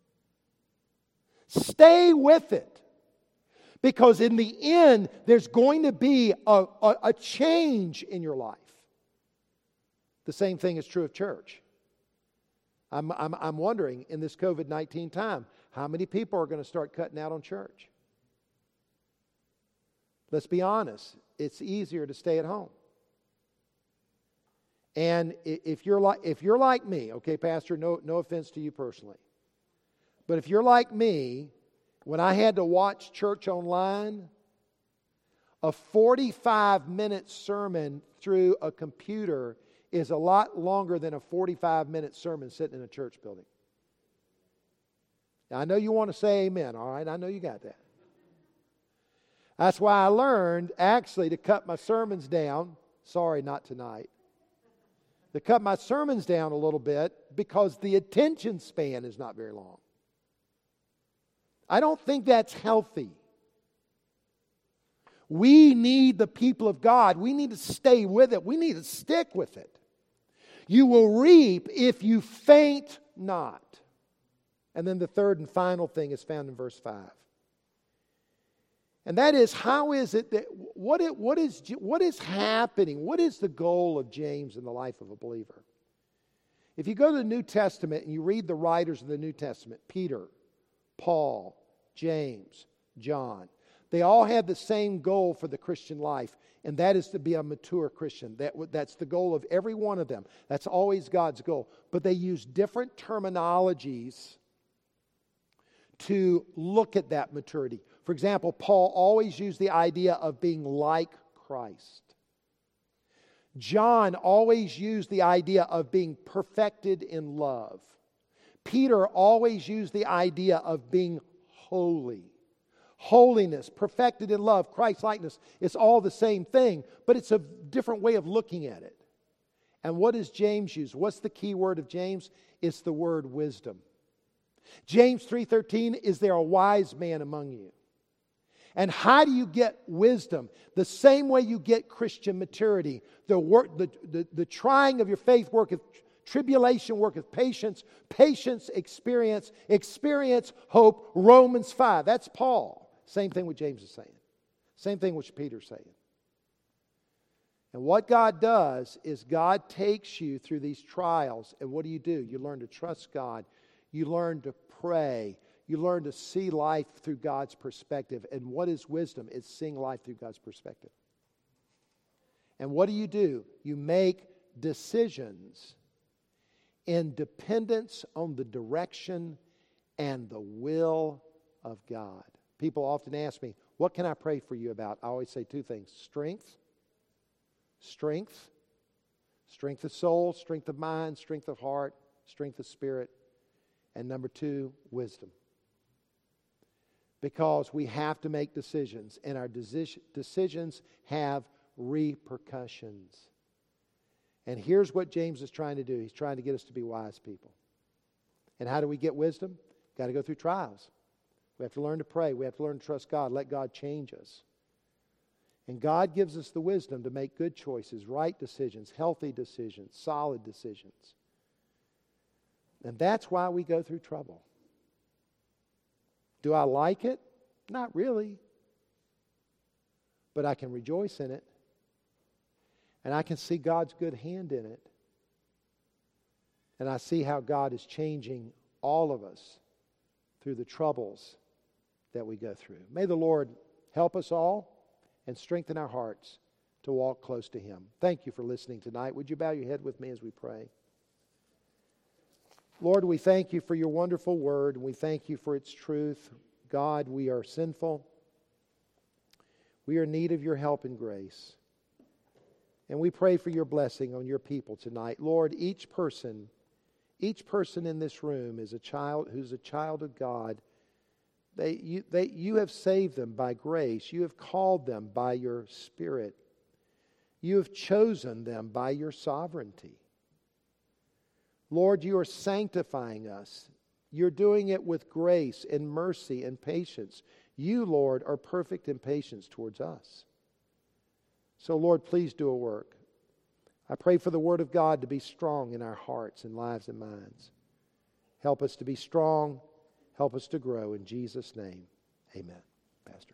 Stay with it. Because in the end, there's going to be a, a, a change in your life. The same thing is true of church. I'm, I'm, I'm wondering, in this covid nineteen time, how many people are going to start cutting out on church? Let's be honest. It's easier to stay at home. And if you're like, if you're like me, okay, Pastor, no, no offense to you personally, but if you're like me, when I had to watch church online, a forty-five minute sermon through a computer is a lot longer than a forty-five minute sermon sitting in a church building. Now, I know you want to say amen, all right? I know you got that. That's why I learned, actually, to cut my sermons down. Sorry, not tonight. To cut my sermons down a little bit because the attention span is not very long. I don't think that's healthy. We need the people of God. We need to stay with it. We need to stick with it. You will reap if you faint not. And then the third and final thing is found in verse five. And that is, how is it that, what, it, what, is, what is happening? What is the goal of James in the life of a believer? If you go to the New Testament and you read the writers of the New Testament, Peter, Paul, James, John, they all have the same goal for the Christian life, and that is to be a mature Christian. That, that's the goal of every one of them. That's always God's goal. But they use different terminologies to look at that maturity. For example, Paul always used the idea of being like Christ. John always used the idea of being perfected in love. Peter always used the idea of being holy. Holiness, perfected in love, Christ-likeness, it's all the same thing, but it's a different way of looking at it. And what does James use? What's the key word of James? It's the word wisdom. James three thirteen, is there a wise man among you? And how do you get wisdom? The same way you get Christian maturity. The, work, the, the, the trying of your faith worketh tribulation, worketh patience, patience, experience, experience, hope, Romans five. That's Paul. Same thing what James is saying. Same thing what Peter's saying. And what God does is God takes you through these trials, and what do you do? You learn to trust God. You learn to pray. You learn to see life through God's perspective. And what is wisdom? It's seeing life through God's perspective. And what do you do? You make decisions in dependence on the direction and the will of God. People often ask me, what can I pray for you about? I always say two things. Strength. Strength. Strength of soul, strength of mind, strength of heart, strength of spirit. And number two, wisdom. Because we have to make decisions, and our deci- decisions have repercussions. And here's what James is trying to do. He's trying to get us to be wise people. And how do we get wisdom? Got to go through trials. We have to learn to pray. We have to learn to trust God. Let God change us. And God gives us the wisdom to make good choices, right decisions, healthy decisions, solid decisions. And that's why we go through trouble. Do I like it? Not really. But I can rejoice in it. And I can see God's good hand in it. And I see how God is changing all of us through the troubles that we go through. May the Lord help us all and strengthen our hearts to walk close to Him. Thank you for listening tonight. Would you bow your head with me as we pray? Lord, we thank you for your wonderful word, and we thank you for its truth. God, we are sinful. We are in need of your help and grace. And we pray for your blessing on your people tonight. Lord, each person, each person in this room is a child who's a child of God. They, you, they, you have saved them by grace. You have called them by your Spirit. You have chosen them by your sovereignty. Lord, you are sanctifying us. You're doing it with grace and mercy and patience. You, Lord, are perfect in patience towards us. So, Lord, please do a work. I pray for the Word of God to be strong in our hearts and lives and minds. Help us to be strong. Help us to grow. In Jesus' name, amen. Pastor.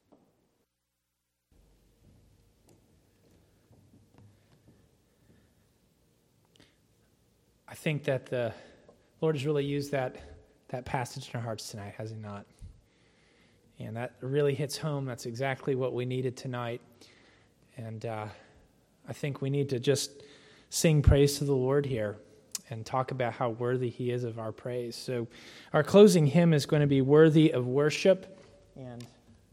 I think that the Lord has really used that, that passage in our hearts tonight, has He not? And that really hits home. That's exactly what we needed tonight. And uh, I think we need to just sing praise to the Lord here and talk about how worthy He is of our praise. So our closing hymn is going to be Worthy of Worship. And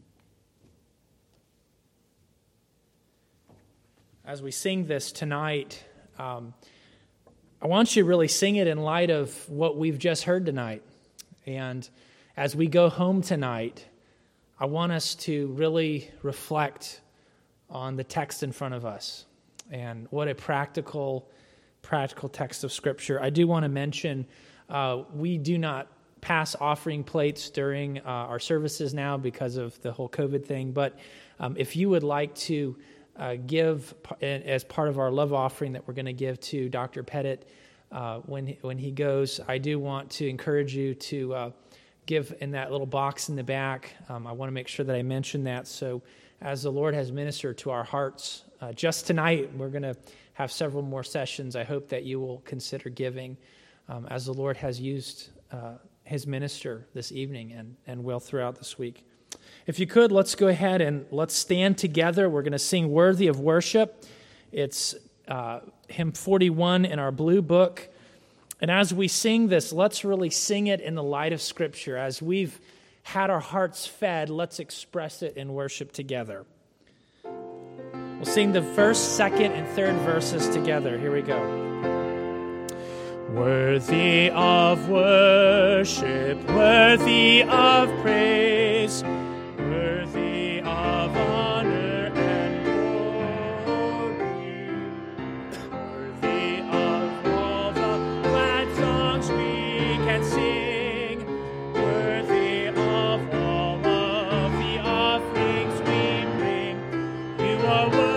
as we sing this tonight, um, I want you to really sing it in light of what we've just heard tonight. And as we go home tonight, I want us to really reflect on the text in front of us. And what a practical, practical text of Scripture. I do want to mention, uh, we do not pass offering plates during uh, our services now because of the whole COVID thing. But um, if you would like to uh, give as part of our love offering that we're going to give to Doctor Pettit uh, when when he goes, I do want to encourage you to uh, give in that little box in the back. Um, I want to make sure that I mention that. So as the Lord has ministered to our hearts, uh, just tonight, we're going to have several more sessions. I hope that you will consider giving um, as the Lord has used uh, his minister this evening and, and will throughout this week. If you could, let's go ahead and let's stand together. We're going to sing Worthy of Worship. It's uh, hymn forty-one in our blue book. And as we sing this, let's really sing it in the light of Scripture. As we've had our hearts fed, let's express it in worship together. We'll sing the first, second, and third verses together. Here we go. Worthy of worship, worthy of praise, worthy of honor and glory, worthy of all the glad songs we can sing, worthy of all of the offerings we bring. You are worthy.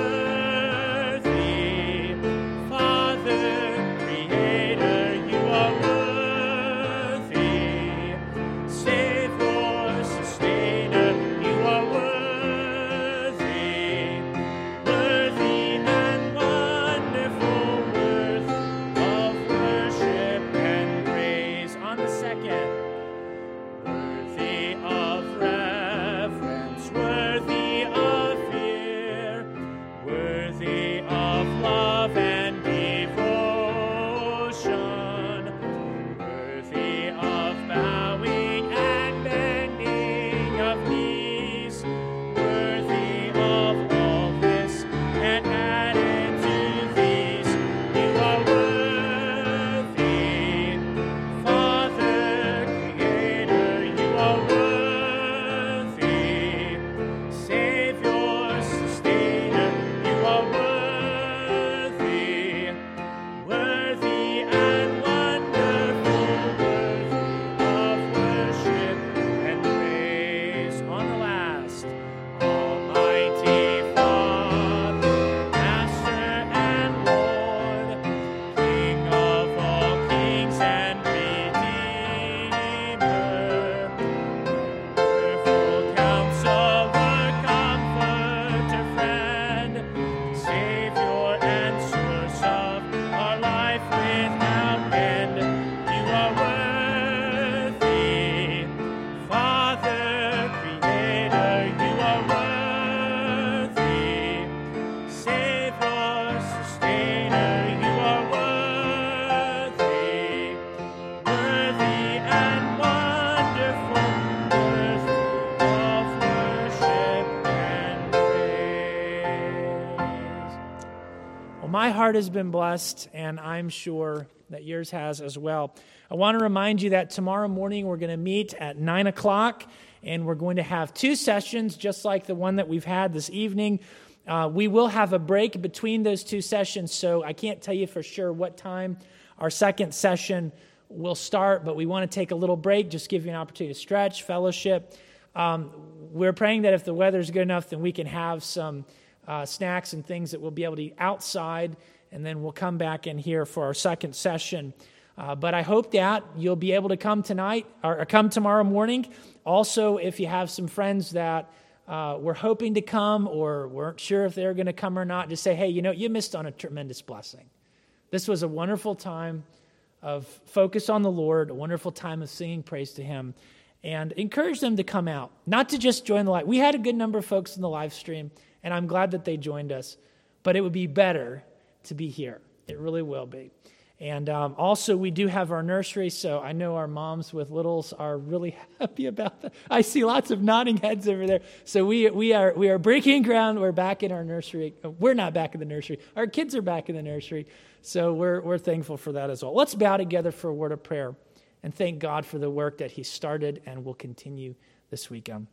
My heart has been blessed, and I'm sure that yours has as well. I want to remind you that tomorrow morning we're going to meet at nine o'clock, and we're going to have two sessions, just like the one that we've had this evening. Uh, we will have a break between those two sessions, so I can't tell you for sure what time our second session will start, but we want to take a little break, just give you an opportunity to stretch, fellowship. Um, we're praying that if the weather's good enough, then we can have some Uh, snacks and things that we'll be able to eat outside, and then we'll come back in here for our second session. Uh, but I hope that you'll be able to come tonight or, or come tomorrow morning. Also, if you have some friends that uh, were hoping to come or weren't sure if they're going to come or not, just say, hey, you know, you missed on a tremendous blessing. This was a wonderful time of focus on the Lord, a wonderful time of singing praise to Him, and encourage them to come out, not to just join the live. We had a good number of folks in the live stream, and I'm glad that they joined us, but it would be better to be here. It really will be. And um, also, we do have our nursery, so I know our moms with littles are really happy about that. I see lots of nodding heads over there. So we we are we are breaking ground. We're back in our nursery. We're not back in the nursery. Our kids are back in the nursery, so we're we're thankful for that as well. Let's bow together for a word of prayer and thank God for the work that He started and will continue this weekend.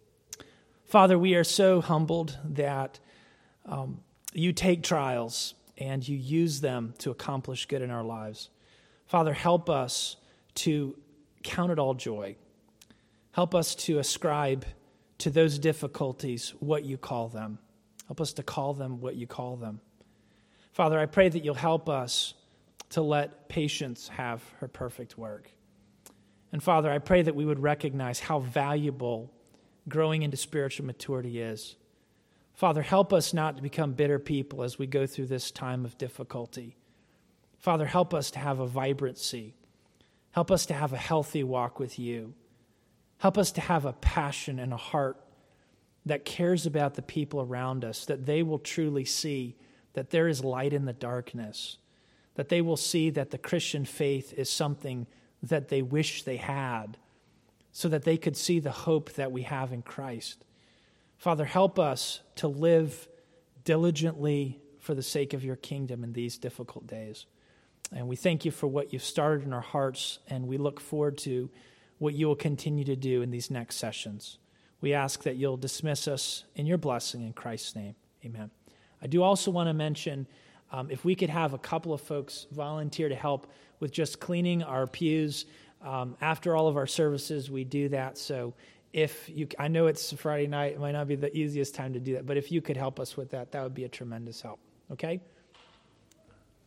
Father, we are so humbled that um, you take trials and you use them to accomplish good in our lives. Father, help us to count it all joy. Help us to ascribe to those difficulties what you call them. Help us to call them what you call them. Father, I pray that you'll help us to let patience have her perfect work. And Father, I pray that we would recognize how valuable growing into spiritual maturity is. Father, help us not to become bitter people as we go through this time of difficulty. Father, help us to have a vibrancy. Help us to have a healthy walk with you. Help us to have a passion and a heart that cares about the people around us, that they will truly see that there is light in the darkness, that they will see that the Christian faith is something that they wish they had, so that they could see the hope that we have in Christ. Father, help us to live diligently for the sake of your kingdom in these difficult days. And we thank you for what you've started in our hearts, and we look forward to what you will continue to do in these next sessions. We ask that you'll dismiss us in your blessing in Christ's name. Amen. I do also want to mention, um, if we could have a couple of folks volunteer to help with just cleaning our pews. Um, after all of our services, we do that. So if you, I know it's Friday night, it might not be the easiest time to do that, but if you could help us with that, that would be a tremendous help. Okay?